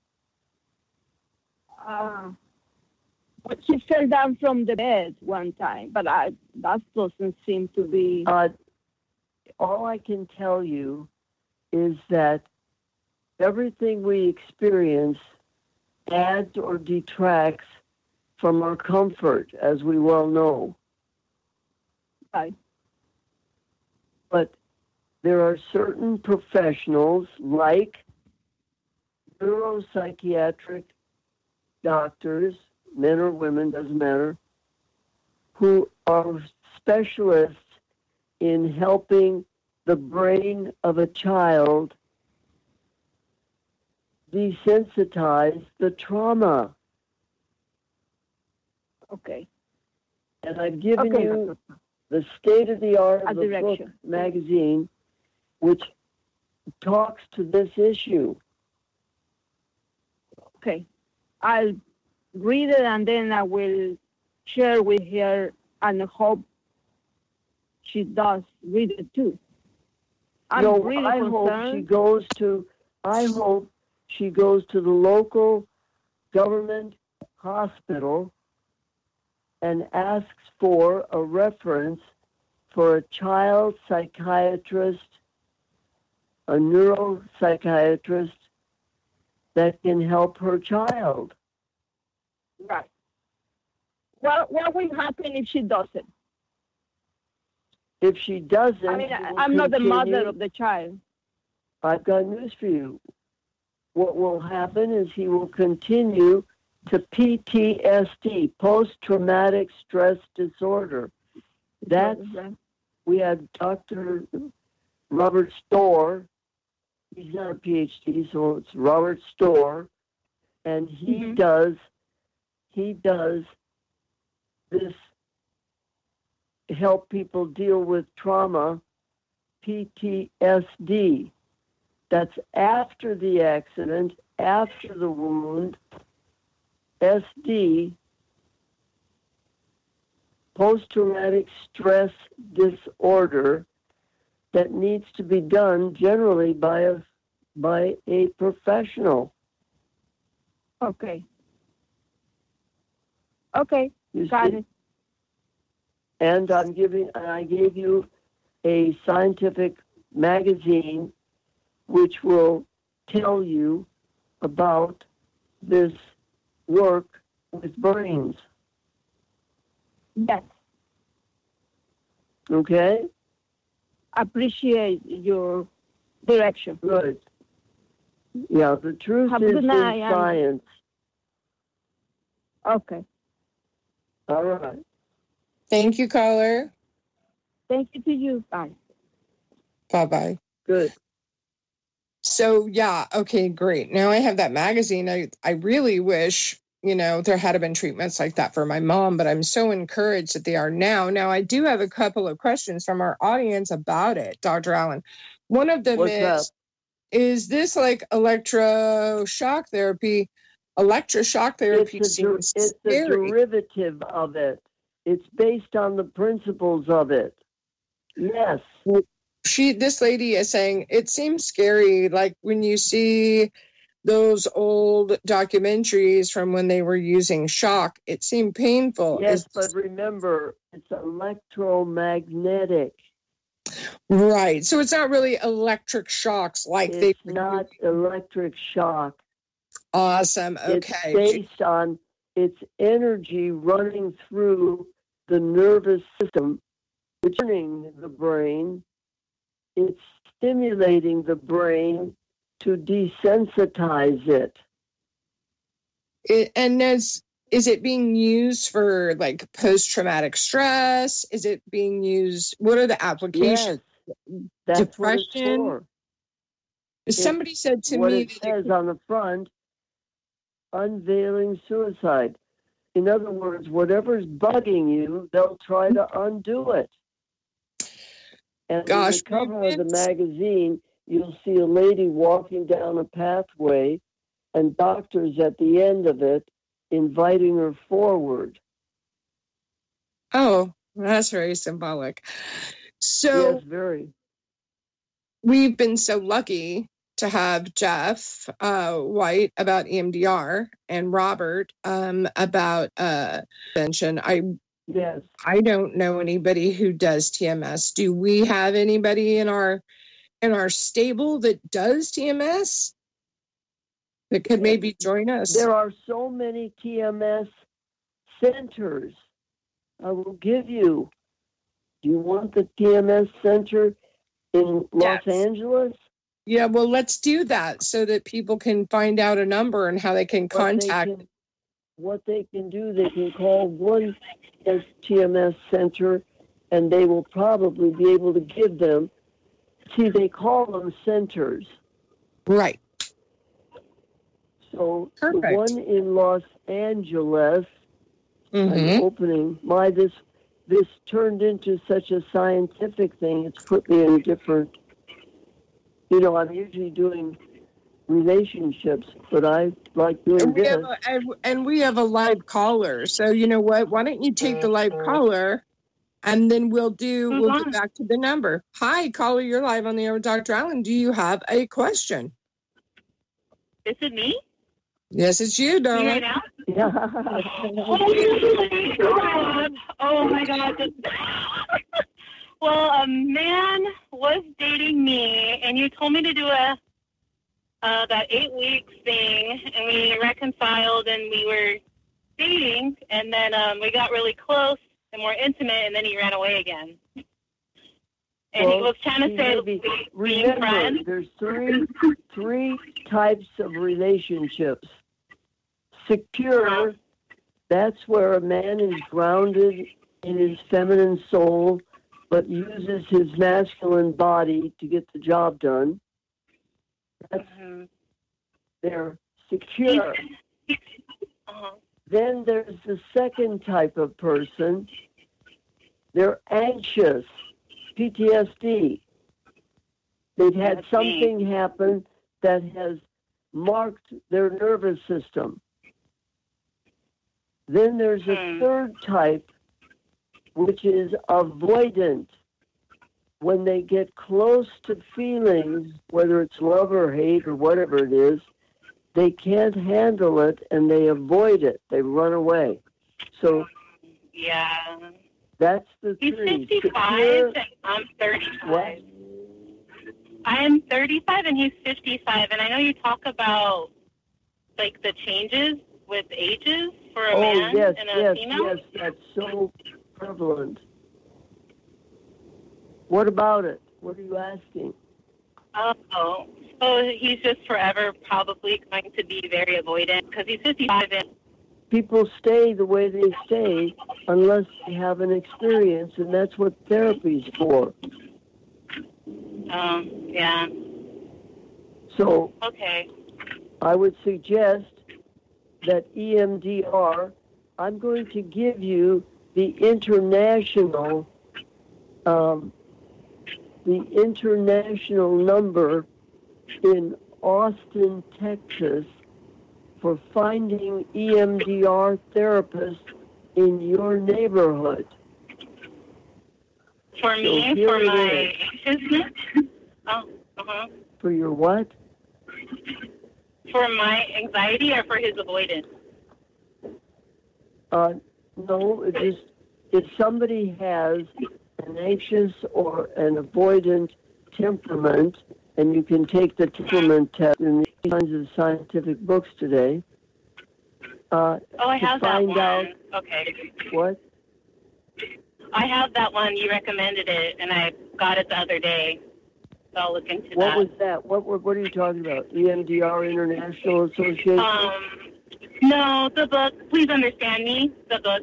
Uh, but she fell down from the bed one time, but I, that doesn't seem to be... Uh, all I can tell you is that everything we experience adds or detracts from our comfort, as we well know. Right. But there are certain professionals, like neuropsychiatric doctors, men or women, doesn't matter, who are specialists in helping the brain of a child desensitize the trauma. Okay. And I've given okay. you the State of the Art of A the direction. Book magazine, which talks to this issue. Okay. I'll read it and then I will share with her and hope she does read it too. I'm no, really I concerned. hope she goes to, I hope she goes to the local government hospital and asks for a reference for a child psychiatrist, a neuropsychiatrist that can help her child. Right. Well, what will happen if she doesn't? If she doesn't, I mean, he will I'm not the continue- mother of the child. I've got news for you. What will happen is he will continue to P T S D, post-traumatic stress disorder. That's, we had Doctor Robert Storr. He's not a P H D, so it's Robert Storr. And he Mm-hmm. does, he does this, help people deal with trauma, P T S D. That's after the accident, after the wound, S D, post-traumatic stress disorder, that needs to be done generally by a, by a professional. Okay. Okay, You got see? it. And I'm giving, I gave you a scientific magazine which will tell you about this work with brains. Yes. Okay? Appreciate your direction. Good. Yeah, the truth Have a is good in night, and- science. Okay. All right. Thank you, caller. Thank you to you. Bye. Bye-bye. Good. So, yeah, okay, great. Now I have that magazine. I, I really wish, you know, there had been treatments like that for my mom, but I'm so encouraged that they are now. Now, I do have a couple of questions from our audience about it, Doctor Allen. One of them What's is, that? is this like electroshock therapy? Electroshock therapy It's a, der- seems it's a scary. derivative of it. It's based on the principles of it. Yes. She, this lady is saying it seems scary, like when you see those old documentaries from when they were using shock, it seemed painful. Yes, Is- but remember, it's electromagnetic. right. So it's not really electric shocks like they It's not electric shock. Awesome. Okay. It's based on its energy running through the nervous system, turning the brain. It's stimulating the brain to desensitize it. It, and as is it being used for like post-traumatic stress? Is it being used? What are the applications? Yes, that's Depression? what it's for. Somebody It's said to what me it that says it, on the front, unveiling suicide. In other words, whatever's bugging you, they'll try to undo it. And on gosh, the cover we've of the been- magazine, you'll see a lady walking down a pathway and doctors at the end of it inviting her forward. oh, that's very symbolic. So Yes, very. we've been so lucky to have Jeff uh, White about E M D R and Robert um, about uh, prevention. I Yes. I don't know anybody who does T M S. Do we have anybody in our in our stable that does T M S that could maybe join us? There are so many T M S centers. I will give you. Do you want the T M S center in Los Yes. Angeles? Yeah, well, let's do that so that people can find out a number and how they can What they contact. can- What they can do, they can call one T M S center, and they will probably be able to give them. See, they call them centers. Right. So Perfect. the one in Los Angeles, I'm Mm-hmm. opening. My this this turned into such a scientific thing. It's put me in a different. You know, I'm usually doing relationships, but I like doing And we, this. have a, and, and we have a live caller. So you know what? Why don't you take the live caller, and then we'll do. Who's We'll on? go back to the number. Hi, caller. You're live on the air with Doctor Allen. Do you have a question? Is it me? Yes, it's you, Me right darling. now? Yeah. Oh my god! Oh my god! Well, a man was dating me, and you told me to do a uh, that eight weeks thing, and we reconciled, and we were dating, and then um, we got really close and more intimate, and then he ran away again. And he Well, was trying to see, say maybe- we being Remember, friends. there's three three types of relationships. Secure, that's where a man is grounded in his feminine soul, but uses his masculine body to get the job done. That's Mhm. they're secure. Uh-huh. Then there's the second type of person. They're anxious, P T S D. They've had That's me. something happen that has marked their nervous system. Then there's a Hmm. third type, which is avoidant. When they get close to feelings, whether it's love or hate or whatever it is, they can't handle it and they avoid it. They run away. So Yeah. that's the He's three. fifty-five, Secure, and I'm thirty-five. what? I am thirty-five, and he's fifty-five. And I know you talk about, like, the changes with ages for a Oh, man yes, and a yes, female. yes. That's so prevalent. What about it? What are you asking? Oh, so he's just forever probably going to be very avoidant because he's fifty-five. And People stay the way they stay unless they have an experience, and that's what therapy's for. um, yeah, So okay. I would suggest that E M D R, I'm going to give you the international, um, the international number in Austin, Texas, for finding E M D R therapists in your neighborhood. For me, So here for it my anxiousness. Oh, uh-huh. For your what? For my anxiety or for his avoidance? Uh, no, it just if somebody has an anxious or an avoidant temperament, and you can take the temperament test in these kinds of scientific books today. Uh, Oh, I to have that find one. out Okay. what? I have that one. You recommended it, and I got it the other day. So I'll look into What that. was that? What, what what are you talking about? E M D R International Association? Um, No, the book. Please understand me. The book.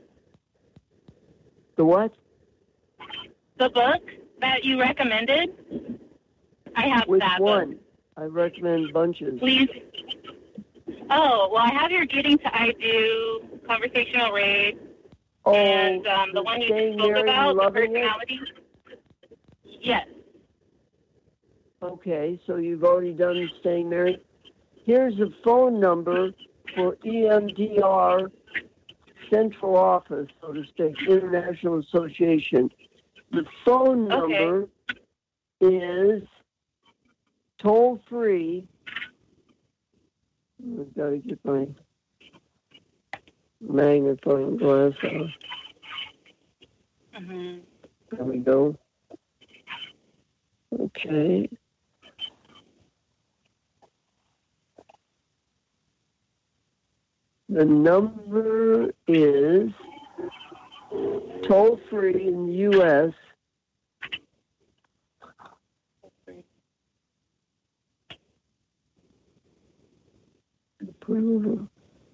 The what? The book that you recommended. I have Which that one? book. I recommend bunches. Please. Oh, well, I have your Getting to I Do, Conversational Rape, Oh, and um, the one you Staying just spoke Married about, and the Loving It? personality. Yes. Okay, so you've already done Staying Married. Here's a phone number for E M D R Central Office, so to speak, International Association. The phone Okay. number is toll free. I've got to get my magnifying glass on. Mm-hmm. There we go. Okay. The number is toll free in the U S Put it over.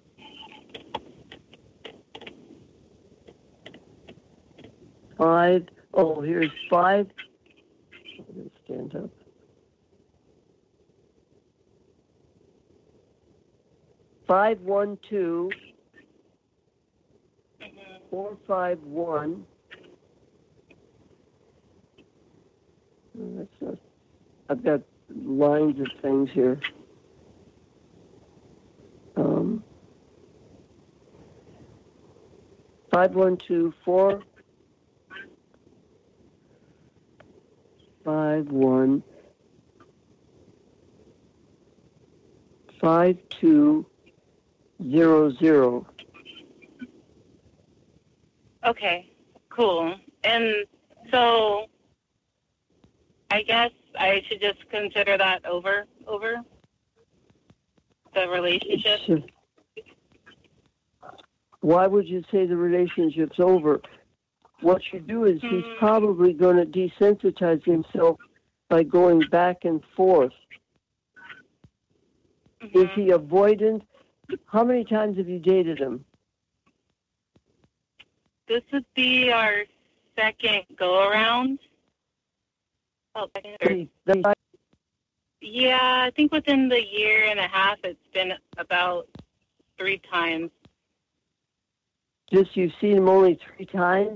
Five. Oh, here's five. Let me stand up. Five one two four five one. That's not. I've got lines of things here. Um, five one two four five one five two zero zero. Okay, cool. And so I guess I should just consider that over, over the relationship. Sure. Why would you say the relationship's over? What you do is he's Hmm. probably going to desensitize himself by going back and forth. Mm-hmm. Is he avoidant? How many times have you dated him? This would be our second go around. Oh, second or- Three- three- yeah, I think within the year and a half, it's been about three times. Just you've seen him only three times?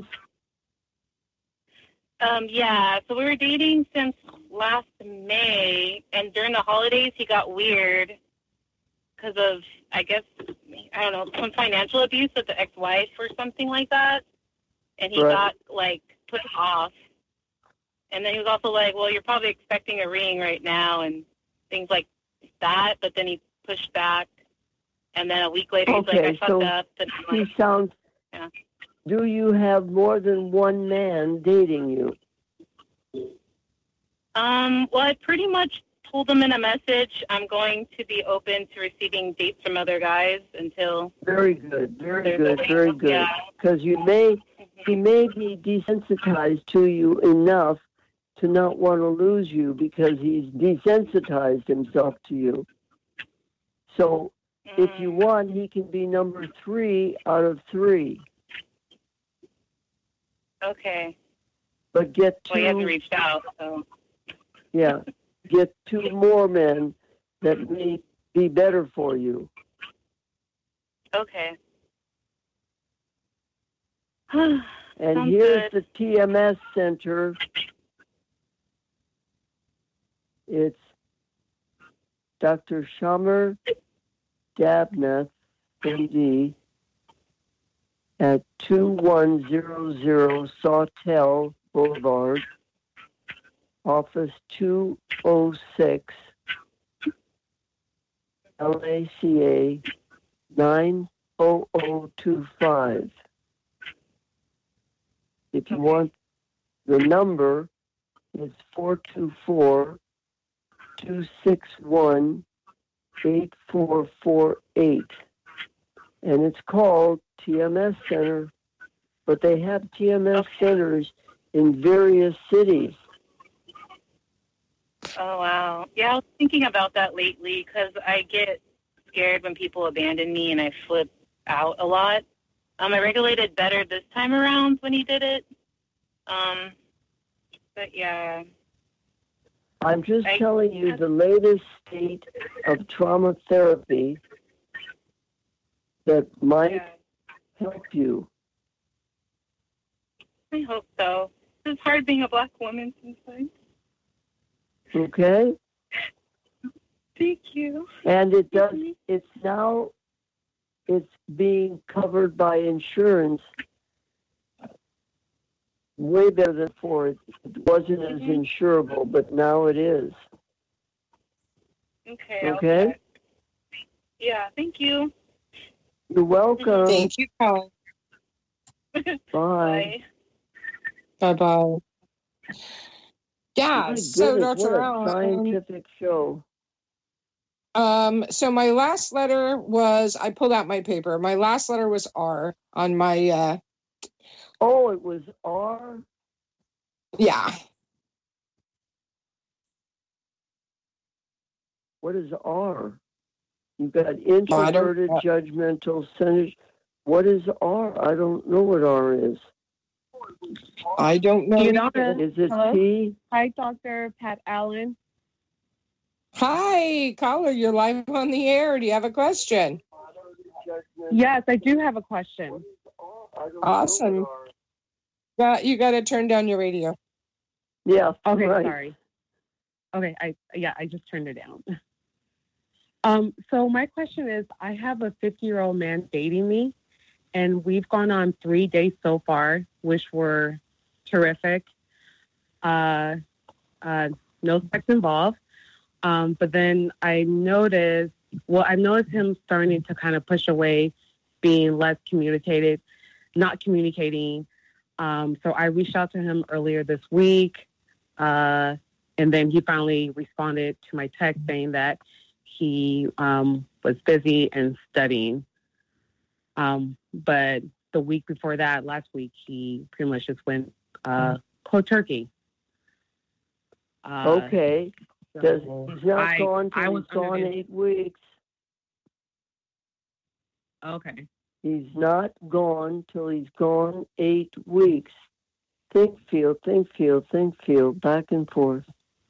Um, yeah, so we were dating since last May, and during the holidays, he got weird because of, I guess, I don't know, some financial abuse with the ex-wife or something like that, and he Right. got, like, put off. And then he was also like, well, you're probably expecting a ring right now, and things like that, but then he pushed back, and then a week later, he's Okay, like, I fucked so up, and I'm He like, sounds... Yeah. Do you have more than one man dating you? Um, well, I pretty much told him in a message I'm going to be open to receiving dates from other guys until Very good, very there's good, a ring. very good. Yeah. Because you may, he may be desensitized to you enough to not want to lose you because he's desensitized himself to you. So if you Mm, want, he can be number three out of three. okay. But get Well, he hasn't two, reached out, so. yeah, get two more men that may be better for you. Okay. And Sounds here's good. the T M S Center. It's Doctor Shamar Dabnath, M D, at two one zero zero Sawtell Boulevard, office two oh six, L A C A nine oh oh two five. If you want, the number is four two four, two six one, eight four four eight. And it's called T M S Center, but they have T M S centers in various cities. Oh, wow. Yeah, I was thinking about that lately because I get scared when people abandon me, and I flip out a lot. Um, I regulated better this time around when he did it. Um, but yeah. I'm just I, telling you the latest state of trauma therapy that might yeah, help you. I hope so. It's hard being a black woman sometimes. Okay? Thank you. And it does, it's now, it's being covered by insurance way better than before. It wasn't as Mm-hmm. insurable, but now it is. Okay. Okay? Okay. Yeah, thank you. You're welcome. Thank you, Colin. Bye. Bye. Bye bye. Yeah, My so goodness, Doctor what a Allen, scientific show. um, so my last letter was, I pulled out my paper. My last letter was R on my, uh, Oh, it was R? yeah. What is R? You've got I don't introverted, know. judgmental, cynic. What is R? I don't know what R is. I don't know. You either. don't- Is it Hello? P? Hi, Doctor Pat Allen. Hi, caller, you're live on the air. Do you have a question? Yes, I do have a question. Awesome. Yeah, you got to turn down your radio. Yeah. Okay, right. sorry. Okay, I yeah, I just turned it down. Um, so my question is, I have a fifty-year-old man dating me, and we've gone on three dates so far, which were terrific. Uh, uh, no sex involved. Um, but then I noticed, well, I noticed him starting to kind of push away, being less communicated, not communicating. Um, so I reached out to him earlier this week, uh, and then he finally responded to my text saying that he um, was busy and studying. Um, but the week before that, last week, he pretty much just went uh, cold turkey. Uh, Okay. so Does, he's not I- gone I till was he's gone under the- eight weeks. Okay. He's not gone till he's gone eight weeks. Think, feel, think, feel, think, feel, back and forth.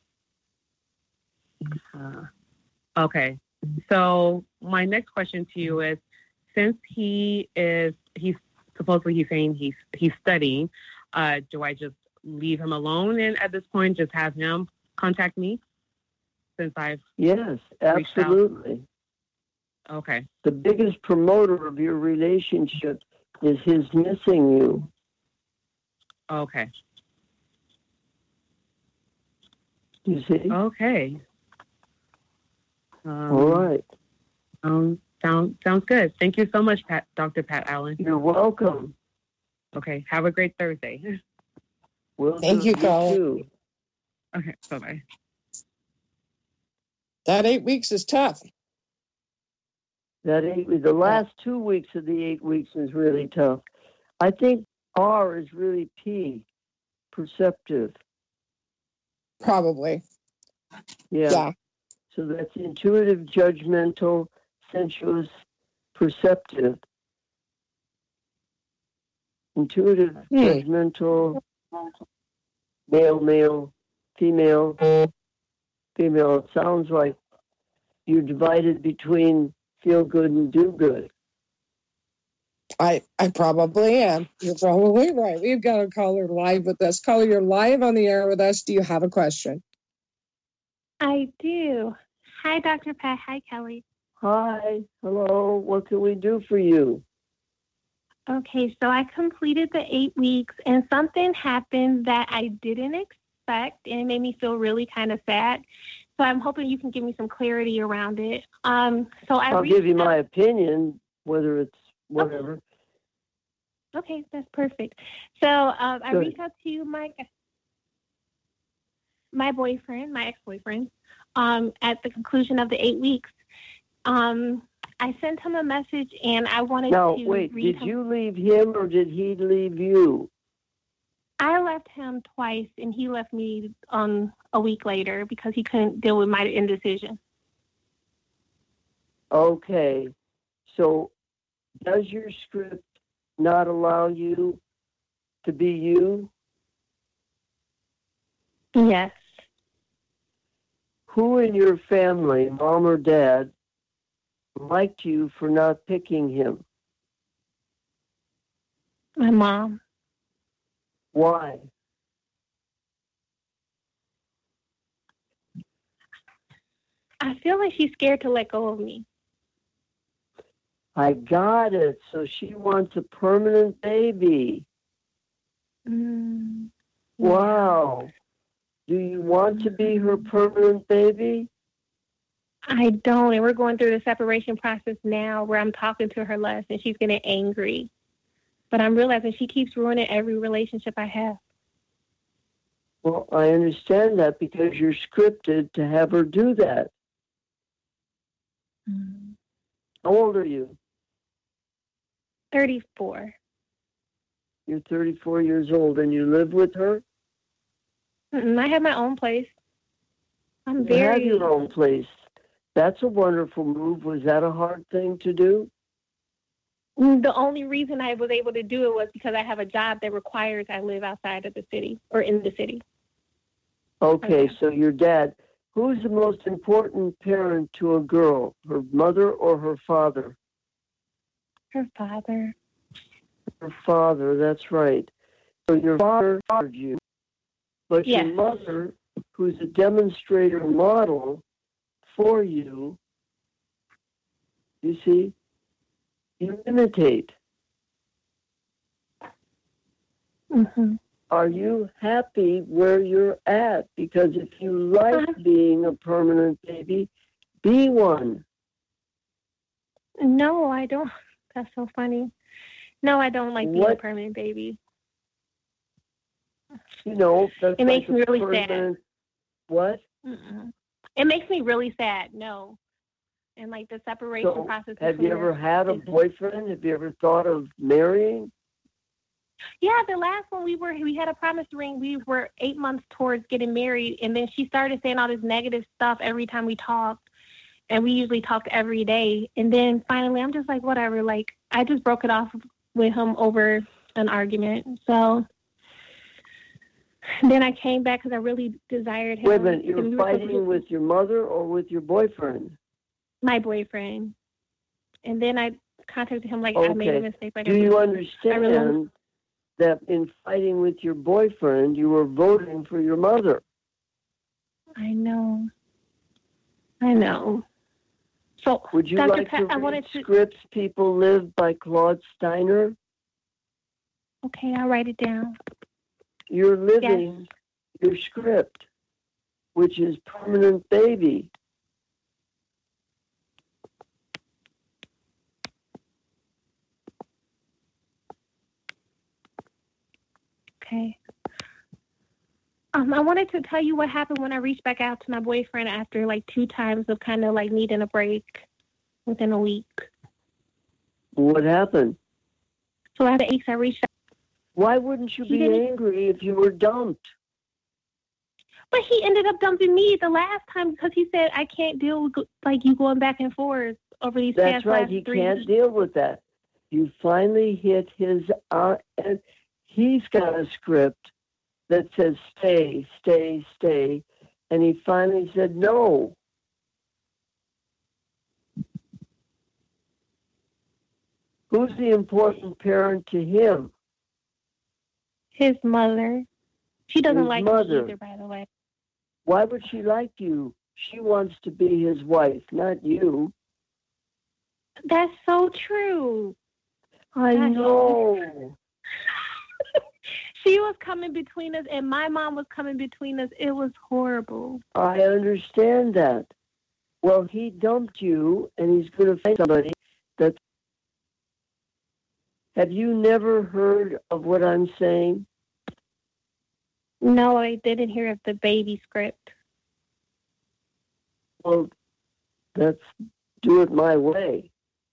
Uh, okay. So my next question to you is, since he is, he's supposedly he's saying he's he's studying, uh, do I just leave him alone and at this point just have him contact me? Since I've Yes, Reached out. absolutely. okay. The biggest promoter of your relationship is his missing you. Okay. You see? Okay. Um, All right. Um, sound, sounds good. Thank you so much, Pat, Doctor Pat Allen. You're welcome. Okay. Have a great Thursday. We'll Thank do you, it Colin. too. Okay. Bye bye. That eight weeks is tough. That eight, the last two weeks of the eight weeks is really tough. I think R is really P, perceptive. Probably. Yeah. Yeah. So that's intuitive, judgmental, sensuous, perceptive. Intuitive, Hmm. judgmental, male, male, female, female. It sounds like you're divided between feel good and do good. I, I probably am. You're probably right. We've got a caller live with us. Caller, you're live on the air with us. Do you have a question? I do. Hi, Doctor Pat. Hi, Kelly. Hi, hello, what can we do for you? Okay, so I completed the eight weeks, and something happened that I didn't expect, and it made me feel really kind of sad. So I'm hoping you can give me some clarity around it. Um, so I I'll reached give you out- my opinion, whether it's whatever. Okay, that's perfect. So um, I Good. reached out to my my boyfriend, my ex-boyfriend, um, at the conclusion of the eight weeks. Um, I sent him a message, and I wanted Now, to wait, read did him. you leave him or did he leave you? I left him twice, and he left me um, a week later because he couldn't deal with my indecision. Okay. So does your script not allow you to be you? Yes. Who in your family, mom or dad, liked you for not picking him? My mom. Why? I feel like she's scared to let go of me. I got it. So she wants a permanent baby. Mm, Wow. Do you want to be her permanent baby? I don't, and we're going through the separation process now where I'm talking to her less and she's getting angry. But I'm realizing she keeps ruining every relationship I have. Well, I understand that because you're scripted to have her do that. Mm. How old are you? thirty-four. You're thirty-four years old and you live with her? Mm-mm, I have my own place. I'm You very... have your own place. That's a wonderful move. Was that a hard thing to do? The only reason I was able to do it was because I have a job that requires I live outside of the city or in the city. Okay, Okay. so your dad. Who's the most important parent to a girl, her mother or her father? Her father. Her father, that's right. So your father fathered you, but Yes. your mother, who's a demonstrator model for you, you see, you imitate. Mm-hmm. Are you happy where you're at? Because if you like being a permanent baby, be one. No, I don't. That's so funny. No, I don't like being What- a permanent baby. You know, that's It makes like me a really sad. permanent- What? Mm-mm. It makes me really sad. No. And like the separation So, process. have between you ever us had a is- boyfriend? Have you ever thought of marrying? Yeah, the last one we were, we had a promise ring. We were eight months towards getting married, and then she started saying all this negative stuff every time we talked, and we usually talked every day. And then finally, I'm just like, whatever. Like, I just broke it off with him over an argument. So then I came back because I really desired him. Wait a minute, And we you're were supposed to fighting get- with your mother or with your boyfriend? my boyfriend. And then I contacted him like I made a Okay. mistake. Like, Do you I understand really- that in fighting with your boyfriend, you were voting for your mother? I know. I know. So, Would you Doctor like Pat, to I read wanted to. Scripts People Live by Claude Steiner? Okay, I'll write it down. You're living your script, which is permanent baby. Okay. Um, I wanted to tell you what happened when I reached back out to my boyfriend after like two times of kind of like needing a break within a week. What happened? So after eight, I reached out. Why wouldn't you He be didn't- angry if you were dumped? But he ended up dumping me the last time because he said I can't deal with like you going back and forth over these That's past right. last He three can't weeks. deal with that. You finally hit his, uh, and he's got a script that says stay, stay, stay, and he finally said no. Who's the important parent to him? His mother. She doesn't His like mother. me either, by the way. Why would she like you? She wants to be his wife, not you. That's so true. I That's- know. She was coming between us, and my mom was coming between us. It was horrible. I understand that. Well, he dumped you, and he's going to find somebody that. Have you never heard of what I'm saying? No, I didn't hear of the baby script. Well, let's do it my way.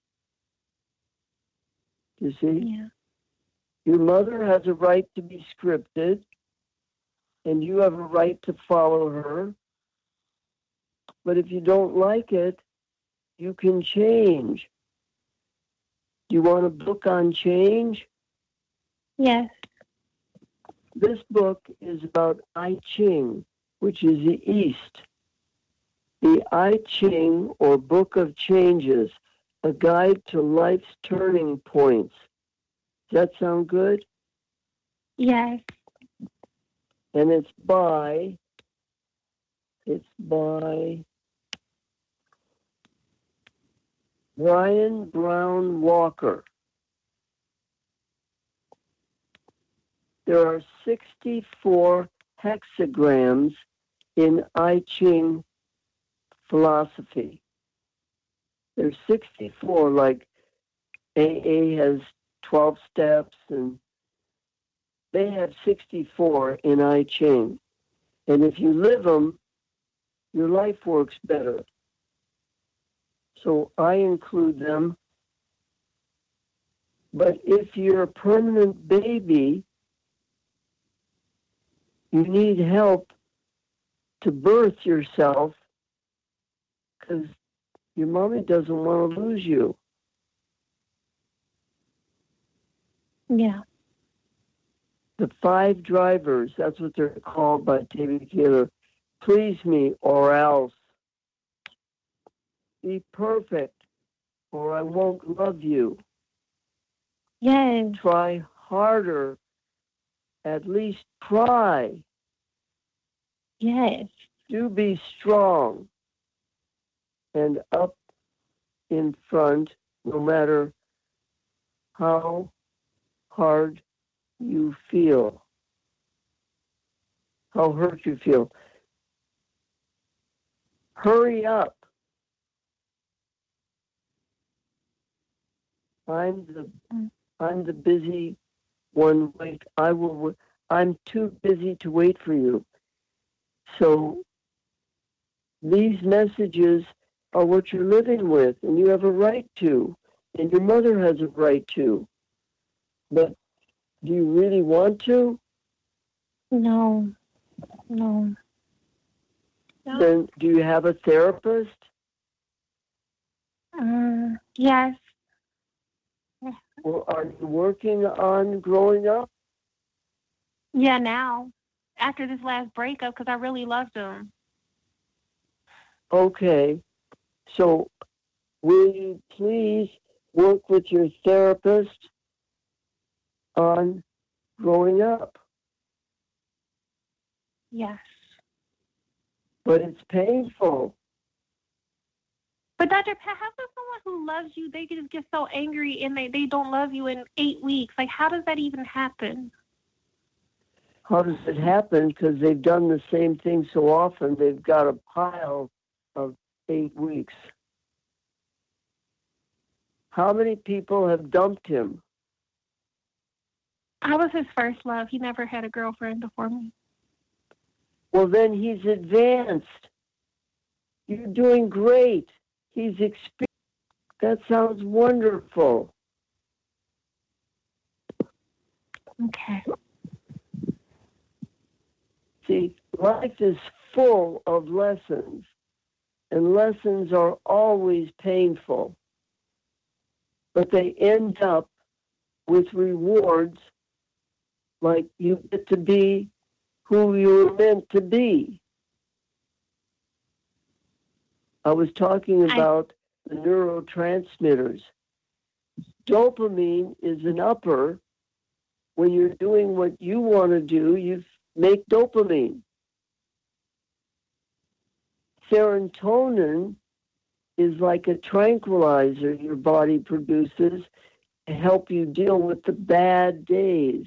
You see? Yeah. Your mother has a right to be scripted, and you have a right to follow her. But if you don't like it, you can change. Do you want a book on change? Yes. This book is about I Ching, which is the East. The I Ching, or Book of Changes, a guide to life's turning points. Does that sound good? Yes. And it's by, it's by Brian Brown Walker. There are sixty-four hexagrams in I Ching philosophy. There's sixty-four, like A A has twelve steps, and they have sixty-four in I Ching. And if you live them, your life works better. So I include them. But if you're a permanent baby, you need help to birth yourself because your mommy doesn't want to lose you. Yeah. The five drivers, that's what they're called by David Keeler. Please me or else. Be perfect or I won't love you. Yes. Try harder. At least try. Yes. Do be strong and up in front, no matter how hard you feel, how hurt you feel. Hurry up. I'm the I'm the busy one. Wait, I will. I'm too busy to wait for you. So these messages are what you're living with, and you have a right to, and your mother has a right to. But do you really want to? No. No. No. Then do you have a therapist? Uh, yes. Or are you working on growing up? Yeah, now. After this last breakup, because I really loved him. Okay. So will you please work with your therapist on growing up? Yes. But it's painful. But Doctor Pat, how does someone who loves you, they just get so angry and they, they don't love you in eight weeks? Like, how does that even happen? How does it happen? Because they've done the same thing so often, they've got a pile of eight weeks. How many people have dumped him? I was his first love. He never had a girlfriend before me. Well, then he's advanced. You're doing great. He's experienced. That sounds wonderful. Okay. See, life is full of lessons, and lessons are always painful, but they end up with rewards like you get to be who you were meant to be. I was talking about I... the neurotransmitters. Dopamine is an upper. When you're doing what you want to do, you make dopamine. Serotonin is like a tranquilizer your body produces to help you deal with the bad days.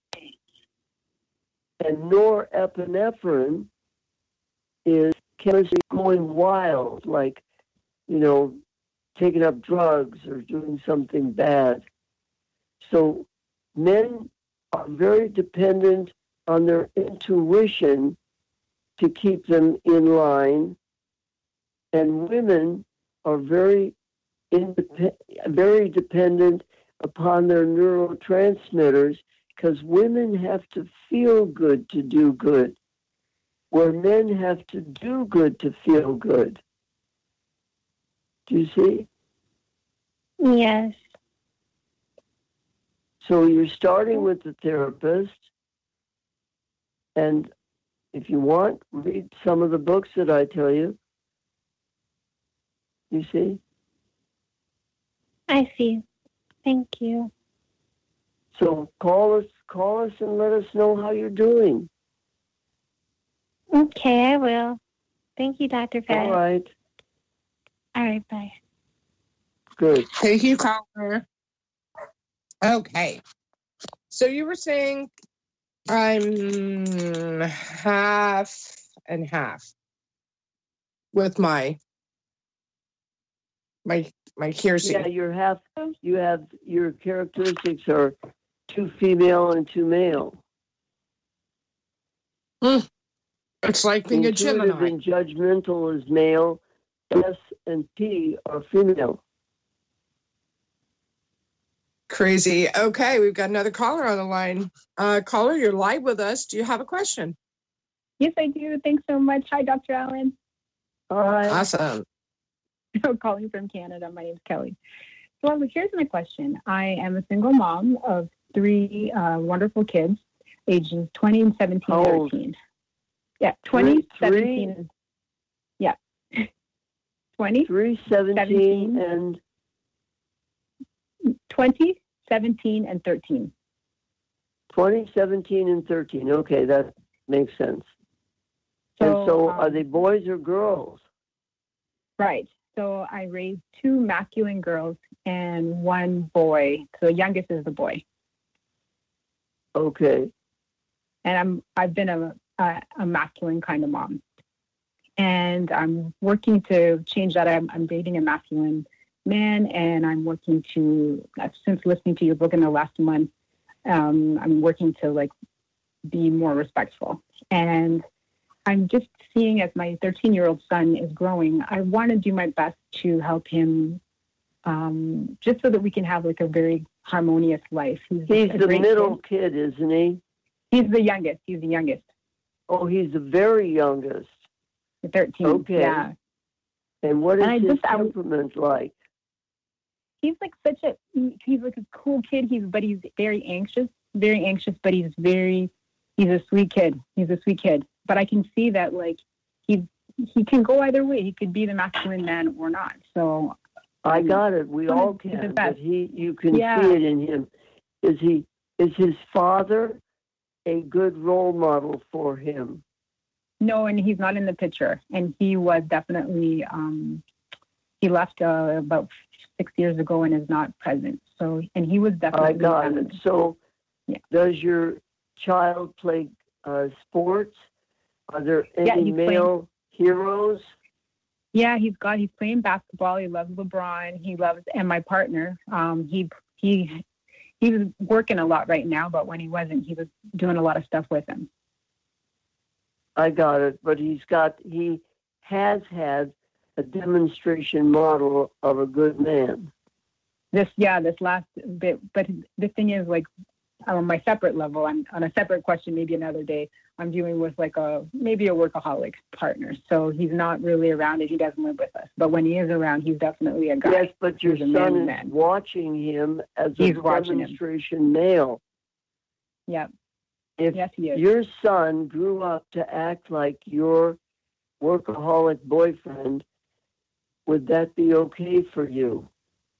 And norepinephrine is chemistry going wild, like, you know, taking up drugs or doing something bad. So men are very dependent on their intuition to keep them in line, and women are very indep- very dependent upon their neurotransmitters because women have to feel good to do good, where men have to do good to feel good. Do you see? Yes. So you're starting with the therapist, and if you want, read some of the books that I tell you. You see? I see. Thank you. So call us, call us, and let us know how you're doing. Okay, I will. Thank you, Doctor Pat. All right. All right, bye. Good. Thank you, caller. Okay. So you were saying I'm half and half with my my my Kiersey. Yeah, you're half. You have your characteristics are two female and two male. Mm. It's like being Intuitive a Gemini. and judgmental is male. S and P are female. Crazy. Okay, we've got another caller on the line. Uh, caller, you're live with us. Do you have a question? Yes, I do. Thanks so much. Hi, Doctor Allen. All right. Awesome. I'm calling from Canada. My name's Kelly. So here's my question. I am a single mom of three uh, wonderful kids, ages twenty and seventeen How and old? thirteen. Yeah, twenty, Three- seventeen, and, yeah. twenty, Three, seventeen, seventeen. and twenty, seventeen, and thirteen. twenty, seventeen, and thirteen. Okay, that makes sense. So, and so, um, are they boys or girls? Right. So I raised two masculine girls and one boy. So the youngest is the boy. Okay. And I'm I've been a a, a masculine kind of mom, and I'm working to change that. I'm, I'm dating a masculine man, and I'm working to since listening to your book in the last month, um, I'm working to like be more respectful. And I'm just seeing as my thirteen-year-old son is growing, I want to do my best to help him, um, just so that we can have like a very harmonious life. He's, He's a the great middle kid. kid, isn't he? He's the youngest. He's the youngest. Oh, he's the very youngest. The thirteen. Okay. Yeah. And what is And I his just- I- temperament like? He's like such a he- he's like a cool kid. He's but he's very anxious, very anxious. But he's very he's a sweet kid. He's a sweet kid. But I can see that like he he can go either way. He could be the masculine man or not. So I um, got it. We one all of the can, best. but he you can Yeah. see it in him. Is he is his father a good role model for him? no, and he's not in the picture. And he was definitely um, he left uh, about six years ago and is not present. So and he was definitely. I got um, it. So, Yeah. does your child play uh, sports? Are there Yeah, any he's playing- male heroes? Yeah, he's got. He's playing basketball. He loves LeBron. He loves, and my partner. Um, he he he was working a lot right now, but when he wasn't, he was doing a lot of stuff with him. I got it. But he's got he has had a demonstration model of a good man. This, yeah, this last bit. But the thing is, like, on my separate level, I'm on a separate question. Maybe another day. I'm dealing with like a maybe a workaholic partner. So he's not really around, and he doesn't live with us. But when he is around, he's definitely a guy. Yes, but your He's a son man's is man. watching him as a He's watching him. demonstration male. Yeah. If Yes, he is. your son grew up to act like your workaholic boyfriend, would that be okay for you?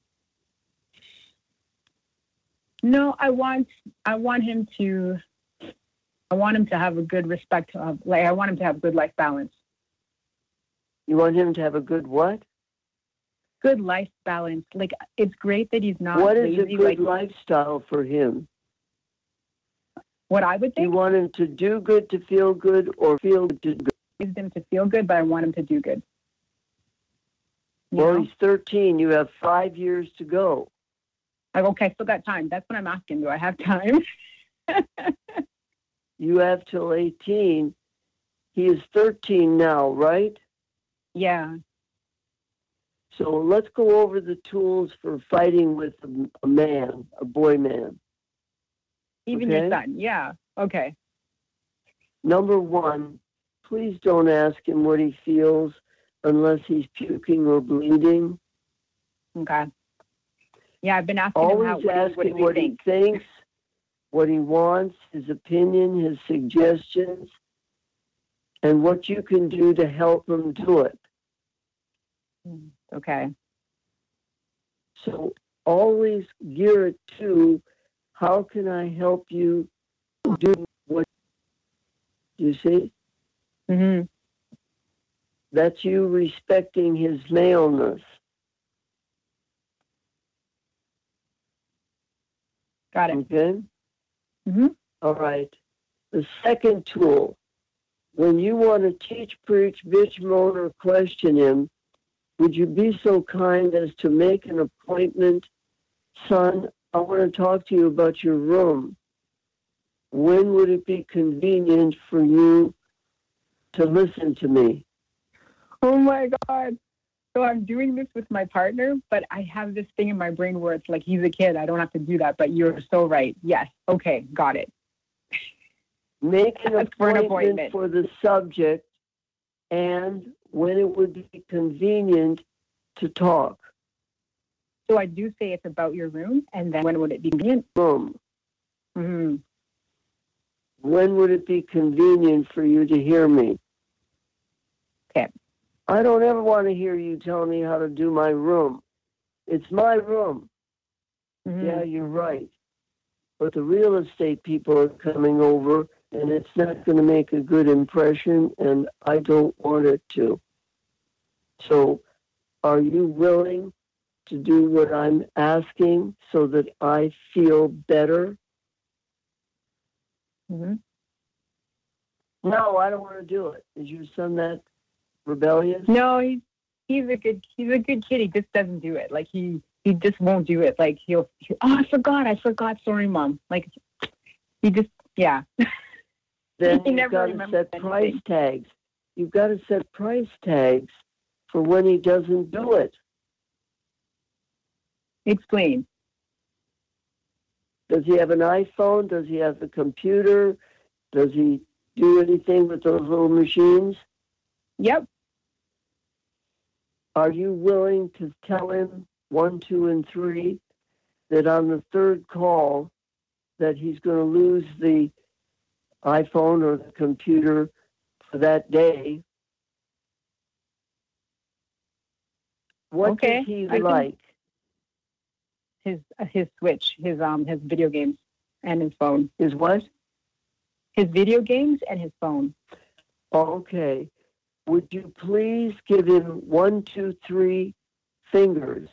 No, I want I want him to I want him to have a good respect of like I want him to have good life balance. You want him to have a good what? Good life balance. Like it's great that he's not What is lazy, a good like lifestyle for him? what I would Do you think want him to do good to feel good or feel good to do good? is him to feel good, but I want him to do good. You Well, know? he's thirteen. You have five years to go. Like, okay, I still got time. That's what I'm asking. Do I have time? You have till eighteen. He is thirteen now, right? Yeah. So let's go over the tools for fighting with a, a man, a boy man. Even Okay. your son. Yeah. Okay. Number one, please don't ask him what he feels unless he's puking or bleeding. Okay. Yeah, I've been asking Always him how, what, ask he, what, him does he what think? he thinks, what he wants, his opinion, his suggestions, and what you can do to help him do it. Okay. So always gear it to how can I help you do what you see? Mm-hmm. That's you respecting his maleness. Got it. Okay? Mm-hmm. All right. The second tool, when you want to teach, preach, bitch, moan, or question him, would you be so kind as to make an appointment? Son, I want to talk to you about your room. When would it be convenient for you to listen to me? Oh my God. So I'm doing this with my partner, but I have this thing in my brain where it's like, he's a kid. I don't have to do that, but you're so right. Yes. Okay. Got it. Make an Ask for an appointment appointment. for the subject and when it would be convenient to talk. So I do say it's about your room, and then when would it be convenient? Room. Mm-hmm. When would it be convenient for you to hear me? Okay. I don't ever want to hear you tell me how to do my room. It's my room. Mm-hmm. Yeah, you're right. But the real estate people are coming over, and it's not going to make a good impression, and I don't want it to. So are you willing to do what I'm asking so that I feel better? Mm-hmm. No, I don't want to do it. Is your son that rebellious? No, he's he's a good he's a good kid. He just doesn't do it. Like he he just won't do it. Like he'll, he'll oh I forgot I forgot. Sorry, Mom. Like he just yeah. Then He you've never got to remembers set price anything. tags. You've got to set price tags for when he doesn't do it. Explain. Does he have an iPhone? Does he have a computer? Does he do anything with those little machines? Yep. Are you willing to tell him one, two, and three that on the third call that he's going to lose the iPhone or the computer for that day? What Okay, does he I can- like? His his Switch, his um his video games, and his phone. His what? His video games and his phone. Okay. Would you please give him one, two, three fingers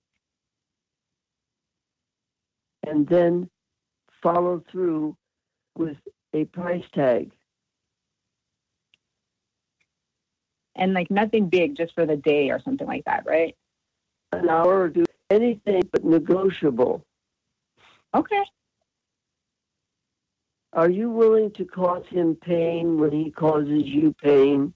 and then follow through with a price tag? And like nothing big, just for the day or something like that, right? An hour or do anything but negotiable. Okay. Are you willing to cause him pain when he causes you pain?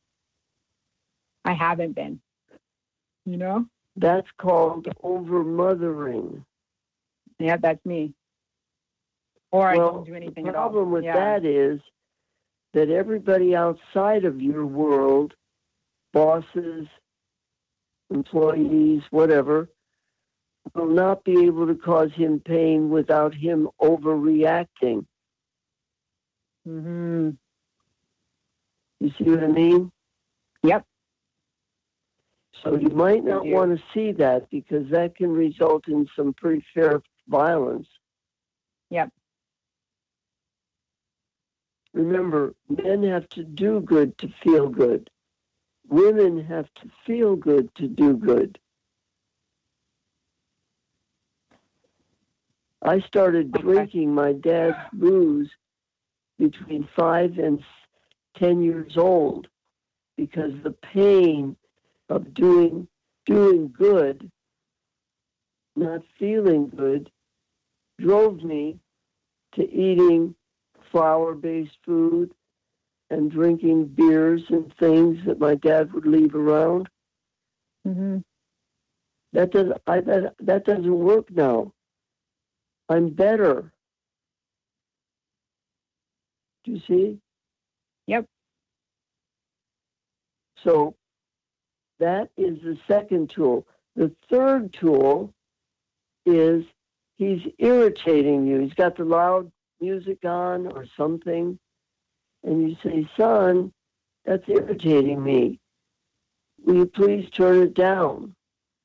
I haven't been. You know? That's called over-mothering. Yeah, that's me. Or I Well, don't do anything the at all. problem with Yeah. that is that everybody outside of your world, bosses, employees, whatever, will not be able to cause him pain without him overreacting. Mm-hmm. You see what I mean? Yep. So you might not I do. want to see that because that can result in some pretty fair violence. Yep. Remember, men have to do good to feel good. Women have to feel good to do good. I started drinking my dad's booze between five and ten years old because the pain of doing doing good, not feeling good, drove me to eating flour-based food and drinking beers and things that my dad would leave around. Mm-hmm. That does I that that doesn't work now. I'm better. Do you see? Yep. So that is the second tool. The third tool is he's irritating you. He's got the loud music on or something, and you say, son, that's irritating me. Will you please turn it down?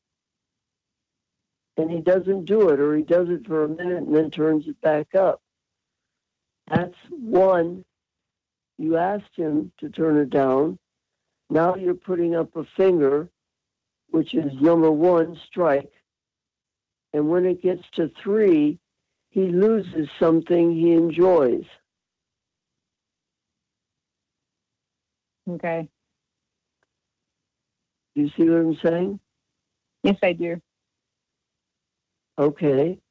And he doesn't do it, or he does it for a minute and then turns it back up. That's one. You asked him to turn it down. Now you're putting up a finger, which is number one, strike. And when it gets to three, he loses something he enjoys. Okay. You see what I'm saying? Yes, I do. Okay.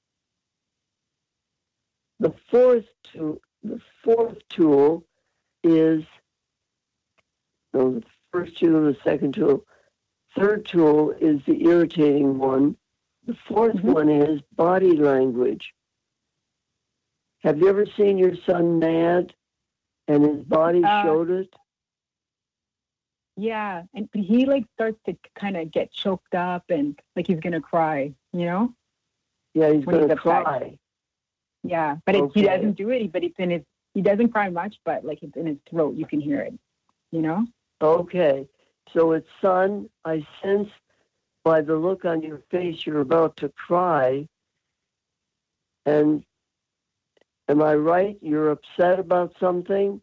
The fourth tool, the fourth tool is, no, the first tool, the second tool. Third tool is the irritating one. The fourth Mm-hmm. one is body language. Have you ever seen your son mad and his body Uh, showed it? Yeah, and he like starts to kind of get choked up and like he's gonna cry, you know? Yeah, he's when going to he's upset. cry. Yeah, but it, Okay. he doesn't do it. But it's in his. He doesn't cry much, but like it's in his throat. You can hear it, you know? Okay. So it's, son, I sense by the look on your face you're about to cry. And am I right? You're upset about something?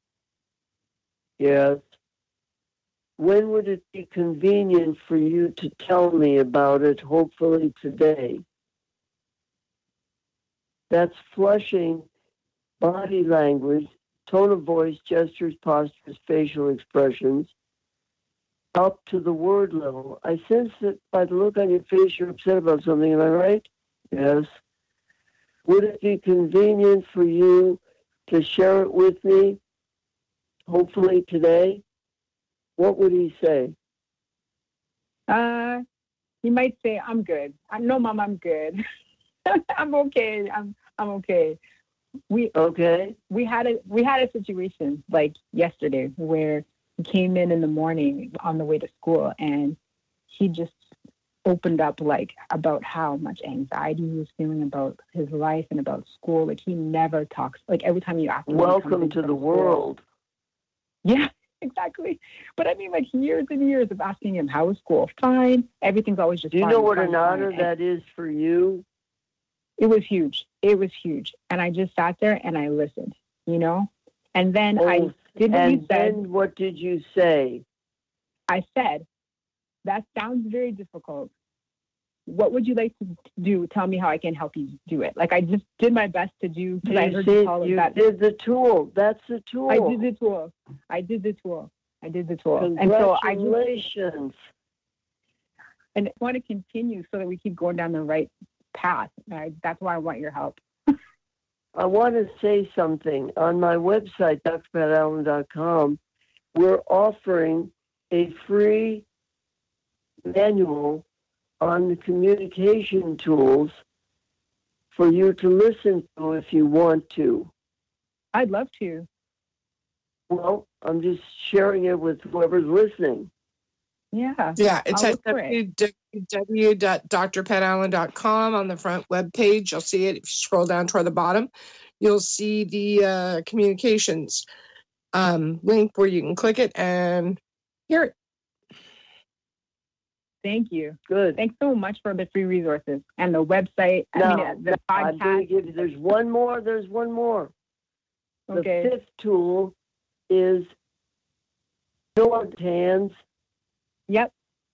Yes. When would it be convenient for you to tell me about it, hopefully today? That's flushing body language, tone of voice, gestures, postures, facial expressions, up to the word level. I sense that by the look on your face, you're upset about something. Am I right? Yes. Would it be convenient for you to share it with me, hopefully today? What would he say? Uh, he might say, "I'm good. I no, Mom, I'm good. I'm okay. I'm I'm okay." We Okay. we had a we had a situation like yesterday where he came in in the morning on the way to school, and he just opened up like about how much anxiety he was feeling about his life and about school. Like he never talks. Like every time you ask him, when he comes Welcome in to from the school- world. Yeah, exactly. But I mean, like years and years of asking him, how is school? Fine. Everything's always just Do you fine, know what fine, an honor fine. that is for you? It was huge. It was huge. And I just sat there and I listened, you know? And then I Oh, did what you and said. then what did you say? I said, that sounds very difficult. What would you like to do? Tell me how I can help you do it. Like I just did my best to do, because I You heard see, you call it you that. did the tool. That's the tool. I did the tool. I did the tool. I did the tool. And so I just, Congratulations. and I want to continue so that we keep going down the right path. I, that's why I want your help. I want to say something. On my website, D R pat allen dot com, we're offering a free manual on the communication tools for you to listen to if you want to. I'd love to. Well, I'm just sharing it with whoever's listening. Yeah. Yeah, it's I'll at look for it. w w w dot d r pat allen dot com on the front web page. You'll see it. If you scroll down toward the bottom, you'll see the uh, communications um, link where you can click it and hear it. Thank you. Good. Thanks so much for the free resources and the website. I Now, mean, uh, the I'm going to podcast. give you, there's one more, there's one more. Okay. The fifth tool is George's hands. Yep.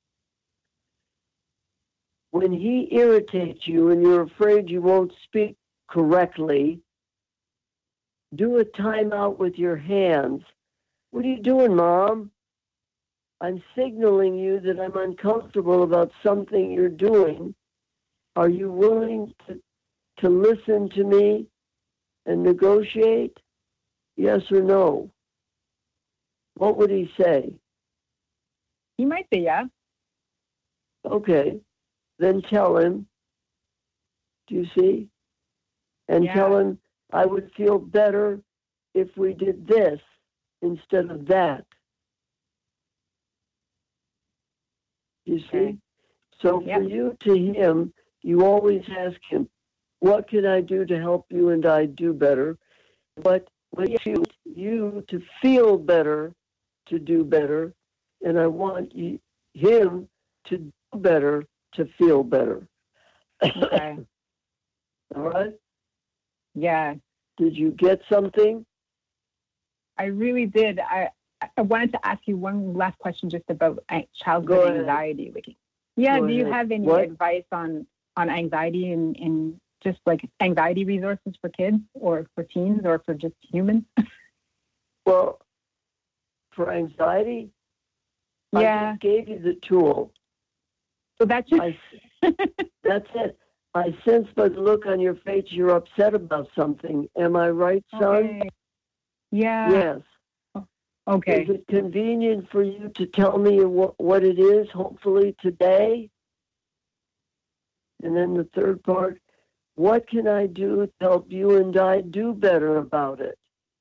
When he irritates you and you're afraid you won't speak correctly, do a timeout with your hands. What are you doing, Mom? I'm signaling you that I'm uncomfortable about something you're doing. Are you willing to, to listen to me and negotiate? Yes or no? What would he say? He might say yeah. Okay, then tell him. Do you see? And Yeah. tell him I would feel better if we did this instead of that. You see? Okay. So Yep. for you to him, you always ask him, what can I do to help you and I do better? But what you, you to feel better, to do better, and I want you, him to do better, to feel better. Okay. All right? Yeah, Did you get something? I really did. I I wanted to ask you one last question just about uh, Go childhood ahead. anxiety. Like, yeah, Go do you ahead. have any What? advice on on anxiety and, and just like anxiety resources for kids or for teens or for just humans? Well, for anxiety, I Yeah. just gave you the tool. So that's just I, that's it. I sense by the look on your face you're upset about something. Am I right, son? okay. Yeah. Yes. Okay. Is it convenient for you to tell me what, what it is, hopefully today? And then the third part, what can I do to help you and I do better about it?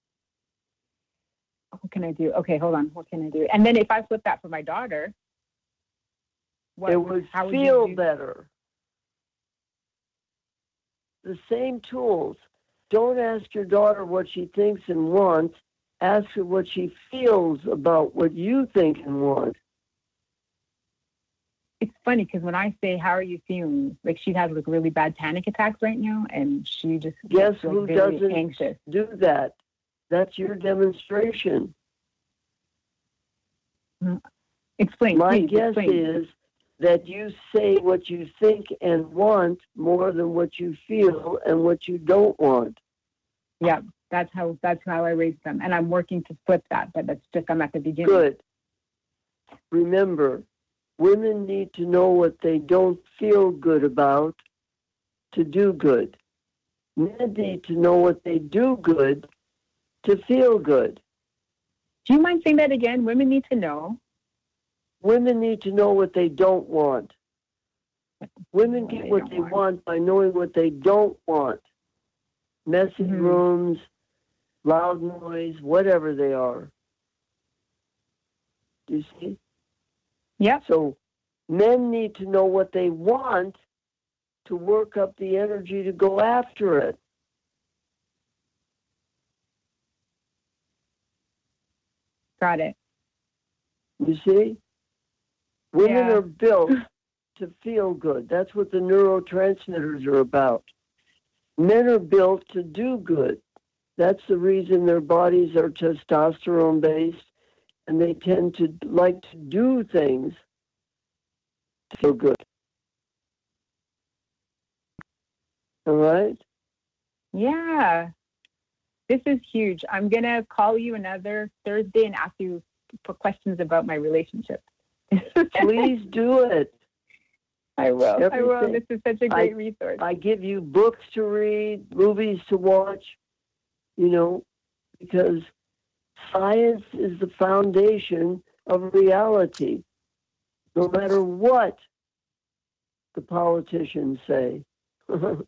What can I do? Okay, hold on. What can I do? And then if I flip that for my daughter, what, it would how would you feel do- better. The same tools. Don't ask your daughter what she thinks and wants. Ask her what she feels about what you think and want. It's funny because when I say, how are you feeling? Like she has like really bad panic attacks right now and she just Guess gets like, who very doesn't anxious. do that? That's your demonstration. Explain, My please, guess explain. is that you say what you think and want more than what you feel and what you don't want. Yeah, that's how that's how I raised them. And I'm working to flip that, but that's just I'm at the beginning. Good. Remember, women need to know what they don't feel good about to do good. Men need to know what they do good to feel good. Do you mind saying that again? Women need to know. Women need to know what they don't want. Women What get they what don't they want. want by knowing what they don't want. Messy Mhm. rooms, loud noise, whatever they are. Do you see? Yep. So men need to know what they want to work up the energy to go after it. Got it. You see? Women Yeah. are built to feel good. That's what the neurotransmitters are about. Men are built to do good. That's the reason their bodies are testosterone based and they tend to like to do things to feel good. All right? Yeah. This is huge. I'm going to call you another Thursday and ask you for questions about my relationship. Please do it. I will. I will. Everything. This is such a great resource. I give you books to read, movies to watch, you know, because science is the foundation of reality, no matter what the politicians say. Let's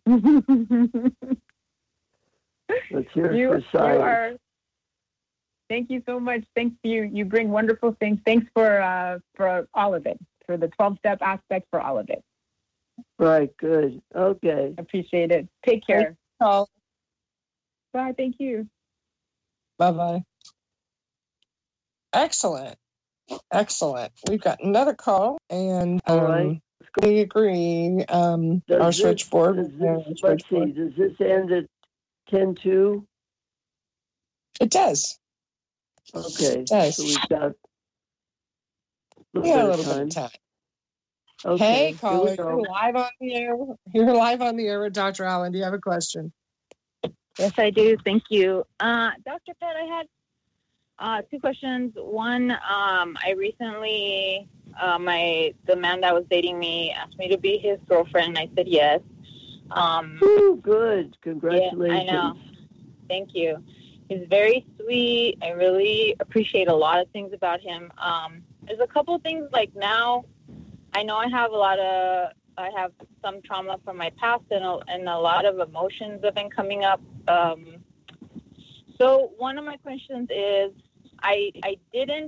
hear it you, for you science. are. Thank you so much. Thanks you. You bring wonderful things. Thanks for uh, for all of it, for the twelve-step aspect, for all of it. Right, good. Okay. Appreciate it. Take care. Call. Bye. Thank you. Bye bye. Excellent. Excellent. We've got another call, and um, All right. we agree. Um, Does our this- switchboard. does uh, this- let's switchboard. see, does this end at ten two? It does. Okay. It does. So we've got a little, Yeah, a bit, little of bit of time. Okay. Hey, here we caller, go. you're live on the air. You're live on the air with Doctor Allen. Do you have a question? Yes, I do. Thank you. Uh, Doctor Pat, I had uh, two questions. One, um, I recently, uh, my the man that was dating me asked me to be his girlfriend. I said yes. Um, Ooh, good. Congratulations. Yeah, I know. Thank you. He's very sweet. I really appreciate a lot of things about him. Um, there's a couple things like now, I know I have a lot of, I have some trauma from my past and a, and a lot of emotions have been coming up. Um, so one of my questions is, I I didn't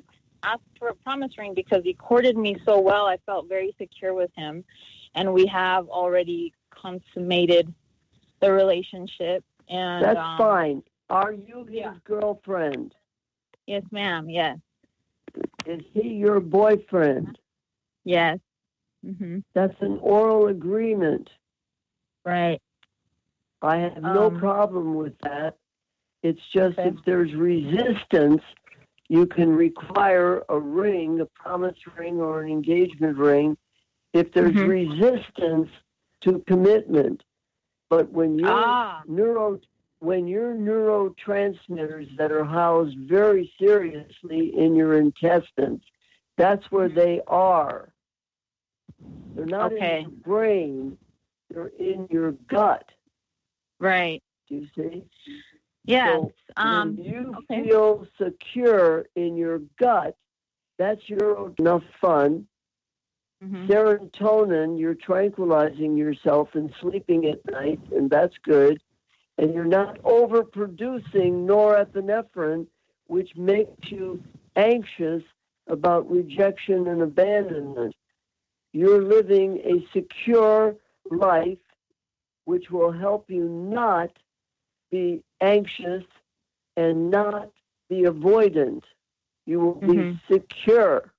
ask for a promise ring because he courted me so well. I felt very secure with him, and we have already consummated the relationship. And that's um, fine. Are you his yeah. girlfriend? Yes, ma'am. Yes. Is he your boyfriend? Yes. Mm-hmm. That's an oral agreement. Right. I have no Um, problem with that. It's just okay. if there's resistance, you can require a ring, a promise ring or an engagement ring, if there's Mhm. resistance to commitment. But when your Ah. neuro when your neurotransmitters that are housed very seriously in your intestines, that's where they are. They're not Okay. in your brain, they're in your gut. Right. Do you see? Yes. So um. when you okay. feel secure in your gut, that's your enough fun. Mhm. Serotonin, you're tranquilizing yourself and sleeping at night, and that's good. And you're not overproducing norepinephrine, which makes you anxious about rejection and abandonment. You're living a secure life, which will help you not be anxious and not be avoidant. You will be Mhm. secure.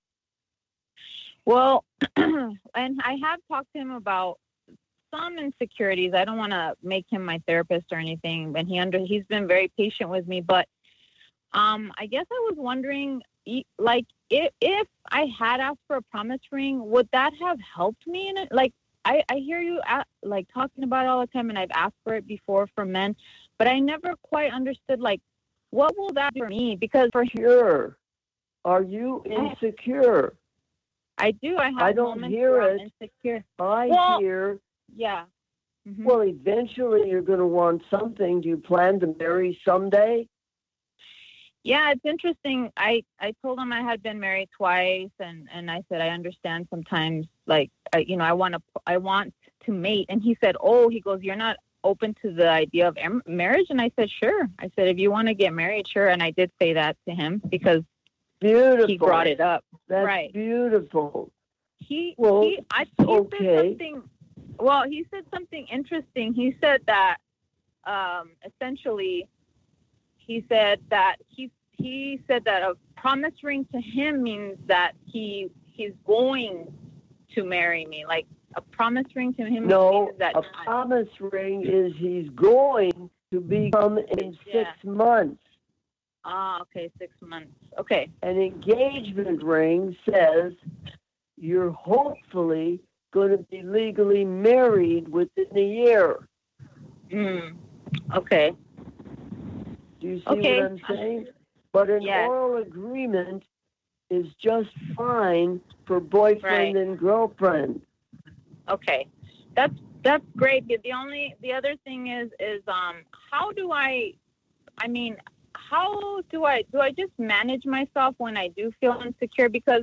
Well, and I have talked to him about some insecurities. I don't want to make him my therapist or anything, but he under he's been very patient with me. But um, I guess I was wondering, e- like, if if I had asked for a promise ring, would that have helped me in it? Like, I I hear you at, like talking about it all the time, and I've asked for it before for men, but I never quite understood like what will that do for me? Because for Secure. Are you insecure? I do. I have I don't moments hear where I'm it. insecure. I Well, hear, Yeah. Mhm. well, eventually you're going to want something. Do you plan to marry someday? Yeah, it's interesting. I, I told him I had been married twice, and, and I said I understand sometimes, like, I, you know, I want to I want to mate. And he said, oh, he goes, you're not open to the idea of em- marriage? And I said, sure. I said, if you want to get married, sure. And I did say that to him because Beautiful. he brought it up. That's right. beautiful. He, Well, he, I, he okay. said something, well, he said something interesting. He said that um, essentially, he said that he he said that a promise ring to him means that he he's going to marry me. Like a promise ring to him No, means that a promise ring is he's going to become in six Yeah. months. ah okay six months okay An engagement ring says you're hopefully going to be legally married within a year. mm. okay Do you see Okay. what I'm saying? But an Yes. oral agreement is just fine for boyfriend Right. and girlfriend. okay that's that's great. The the only the other thing is is um how do I I mean how do I do I just manage myself when I do feel insecure? Because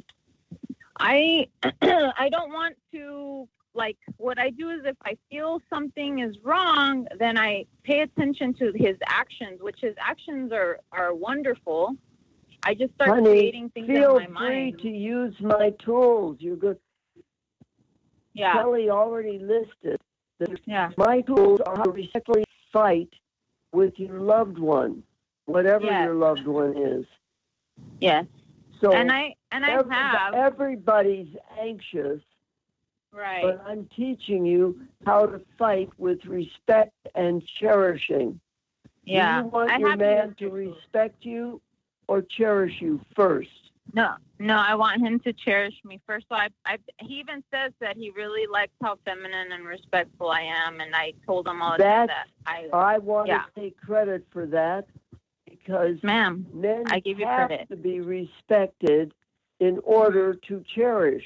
I I don't want to, like, what I do is if I feel something is wrong, then I pay attention to his actions, which his actions are, are wonderful. I just start Honey, creating things feel in my free mind. to use my tools. You're good. Yeah. Kelly already listed that Yeah. my tools are how to respectfully fight with your loved one, whatever Yes. your loved one is. Yes. So And I and I every- have everybody's anxious, right. but I'm teaching you how to fight with respect and cherishing. Yeah. Do you want I your have man used to your tools. respect you or cherish you first? No, no, I want him to cherish me first. So I, I, he even says that he really likes how feminine and respectful I am, and I told him all the time That's, that I, I want yeah. to take credit for that because ma'am, men I give you have credit. to be respected in order to cherish.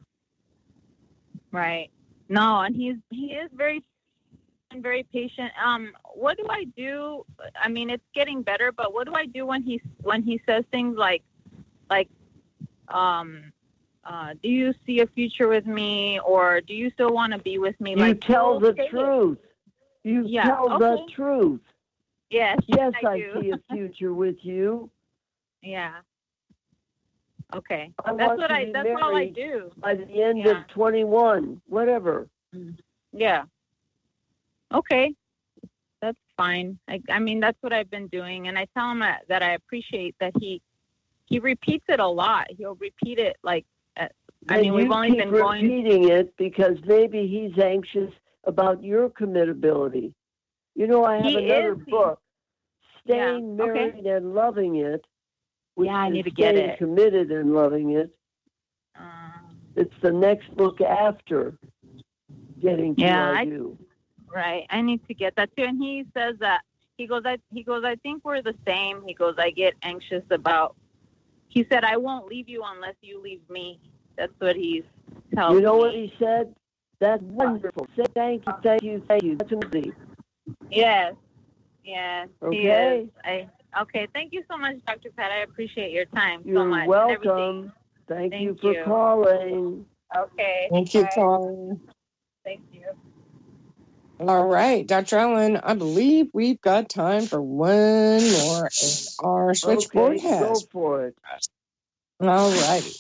Right. No, and he's he is very very patient. Um, what do I do? I mean, it's getting better, but what do I do when he when he says things like like um uh do you see a future with me, or do you still want to be with me? You like tell he'll the say it. truth. You Yeah, tell the okay. truth. Yes, Yes, I I do. see a future with you. Yeah. Okay. I That's want what to I. be That's all I married do. by the end Yeah. of twenty-one, whatever. Yeah. Okay. That's fine. I, I mean, that's what I've been doing, and I tell him that, that I appreciate that he he repeats it a lot. He'll repeat it like. Uh, I And mean, we've you only keep been going. repeating it because maybe he's anxious about your committability. You know, I have He another is. book, Yeah, Staying okay. Married and Loving It. Which Yeah, I is need to get Staying it. Committed and Loving It. Um, It's the next book after Getting to Yeah, I I- Do. Right. I need to get that too. And he says that he goes, I he goes, I think we're the same. He goes, I get anxious about. He said, I won't leave you unless you leave me. That's what he's telling You know me. what he said? That's wonderful. Say thank you, thank you, thank you. That's amazing. Yes. Yes. He Okay. is. I okay. Thank you so much, Doctor Pat. I appreciate your time so You're much. and everything. welcome. Thank, you Thank for you. calling. Okay. Thank you, Bye. caller. Thank you. All right, Doctor Allen, I believe we've got time for one more, and our switchboard Okay, has. go for it. All righty.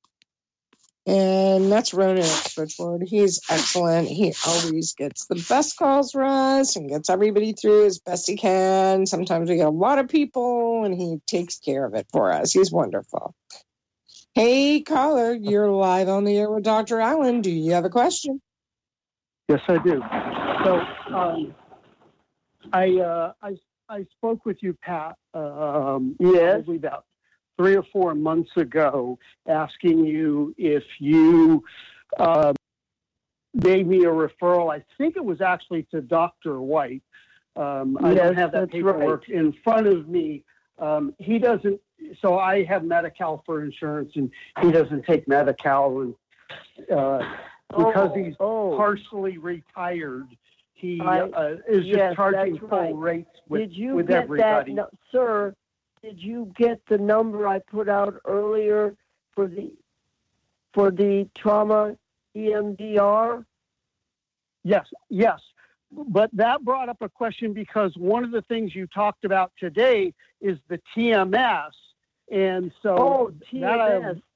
And that's Ronan Switchboard. He's excellent. He always gets the best calls for us and gets everybody through as best he can. Sometimes we get a lot of people, and he takes care of it for us. He's wonderful. Hey, caller, you're live on the air with Doctor Allen. Do you have a question? Yes, I do. So, um, I, uh, I I spoke with you, Pat, um, Yes. probably about three or four months ago, asking you if you uh, gave me a referral. I think it was actually to Doctor White. Um, I Yes, don't have that that's paperwork in front of me. Um, he doesn't. So I have Medi-Cal for insurance, and he doesn't take Medi-Cal, and uh, because Oh, he's oh. partially retired, he I- uh, is just yes, charging that's full right. rates with, Did you with get everybody. that, no, sir? Did you get the number I put out earlier for the for the trauma E M D R? Yes, yes. But that brought up a question because one of the things you talked about today is the T M S. And so, Oh, T that M I- S.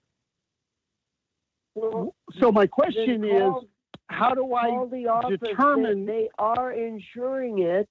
Well, so my then question call- is, how do I call the office. They- determine? They are insuring it.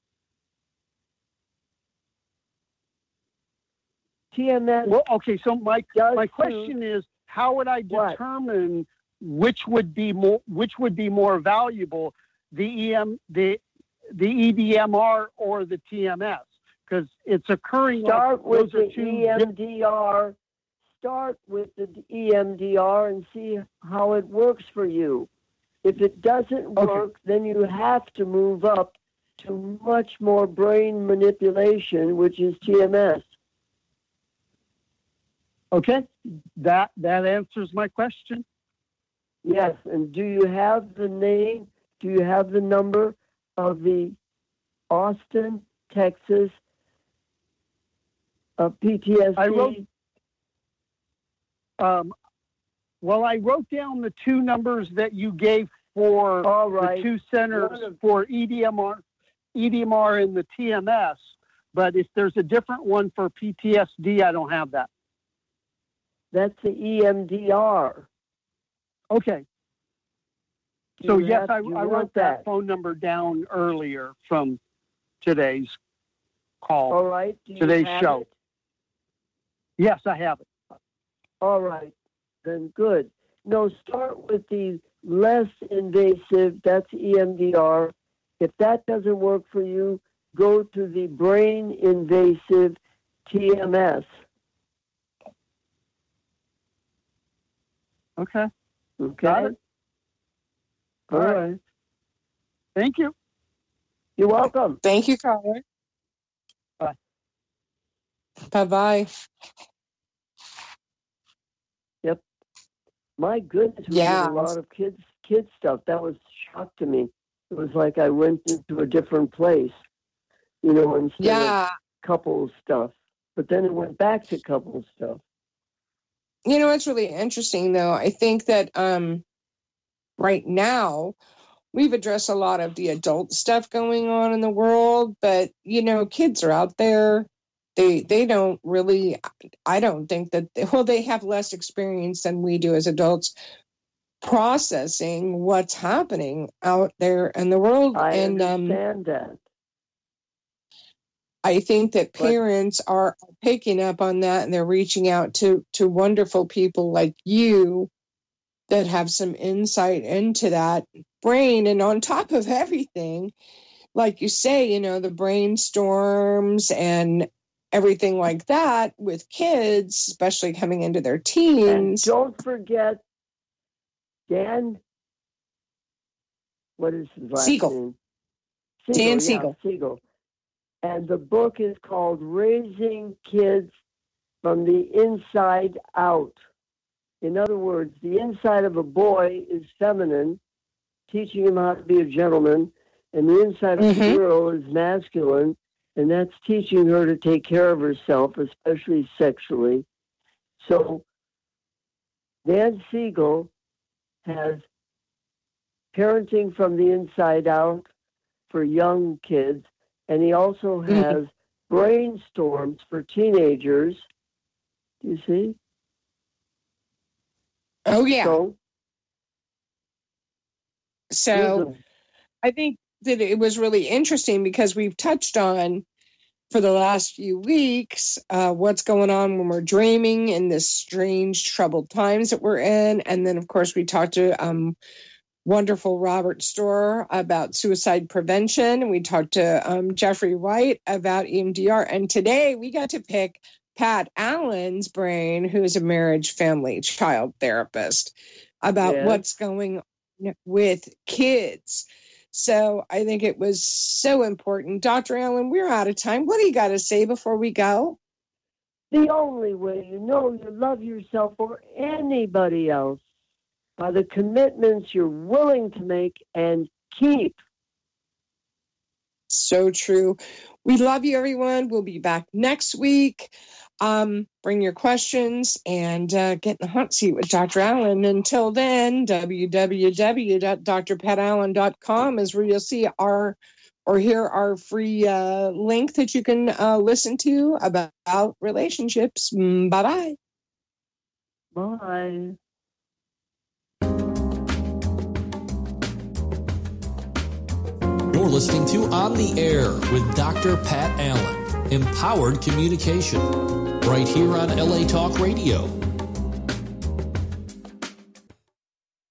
T M S. Well, okay. So my does my too. question is, how would I What? determine which would be more which would be more valuable, the E M the the E D M R or the T M S? Because it's occurring. Start like with those are the two E M D R. Start with the E M D R and see how it works for you. If it doesn't Okay. work, then you have to move up to much more brain manipulation, which is T M S. Okay, that that answers my question. Yes, and do you have the name? Do you have the number of the Austin, Texas uh, P T S D? I wrote- Um, well, I wrote down the two numbers that you gave for All right. the two centers One of- for E D M R, E D M R and the T M S. But if there's a different one for P T S D, I don't have that. That's the E M D R. Okay. Do So you yes, have- I, do you I want wrote that phone number down earlier from today's call. All right. Do you Today's have show. it? Yes, I have it. All right, then good. No, start with the less invasive, that's E M D R. If that doesn't work for you, go to the brain invasive T M S. Okay. Okay? Got it. All All right. right. Thank you. You're welcome. Thank you, caller. Bye. Bye-bye. Yep. My goodness, we Yeah. did a lot of kids kids stuff. That was a shock to me. It was like I went into a different place, you know, instead Yeah. of couples stuff. But then it went back to couples stuff. You know, it's really interesting, though. I think that um, right now we've addressed a lot of the adult stuff going on in the world, but, you know, kids are out there. they they don't really, I don't think that, they, well, they have less experience than we do as adults processing what's happening out there in the world. I and understand um, that. I think that But- parents are picking up on that, and they're reaching out to, to wonderful people like you that have some insight into that brain. And on top of everything, like you say, you know, the brainstorms and everything like that with kids, especially coming into their And teens. don't forget Dan, what is his last Siegel. name? Dan yeah, Siegel. Siegel. And the book is called Raising Kids from the Inside Out. In other words, the inside of a boy is feminine, teaching him how to be a gentleman, and the inside of Mhm. a girl is masculine, and that's teaching her to take care of herself, especially sexually. So Dan Siegel has Parenting from the Inside Out for young kids, and he also has brainstorms for teenagers. Do you see? Oh, yeah. So, So here's a- I think that it was really interesting because we've touched on for the last few weeks uh, what's going on when we're dreaming in this strange, troubled times that we're in. And then, of course, we talked to um, wonderful Robert Storer about suicide prevention. We talked to um, Jeffrey White about E M D R. And today we got to pick Pat Allen's brain, who is a marriage, family, child therapist, about Yes. what's going on with kids. So I think it was so important. Doctor Allen, we're out of time. What do you got to say before we go? the only way you know you love yourself or anybody else are the commitments you're willing to make and keep. So true. We love you, everyone. We'll be back next week. Um, bring your questions and uh, get in the hot seat with Doctor Allen. Until then, w w w dot d r pat allen dot com is where you'll see our or hear our free uh, link that you can uh, listen to about relationships. Mm, bye-bye. Bye. You're listening to On the Air with Doctor Pat Allen. Empowered communication. Right here on L A Talk Radio.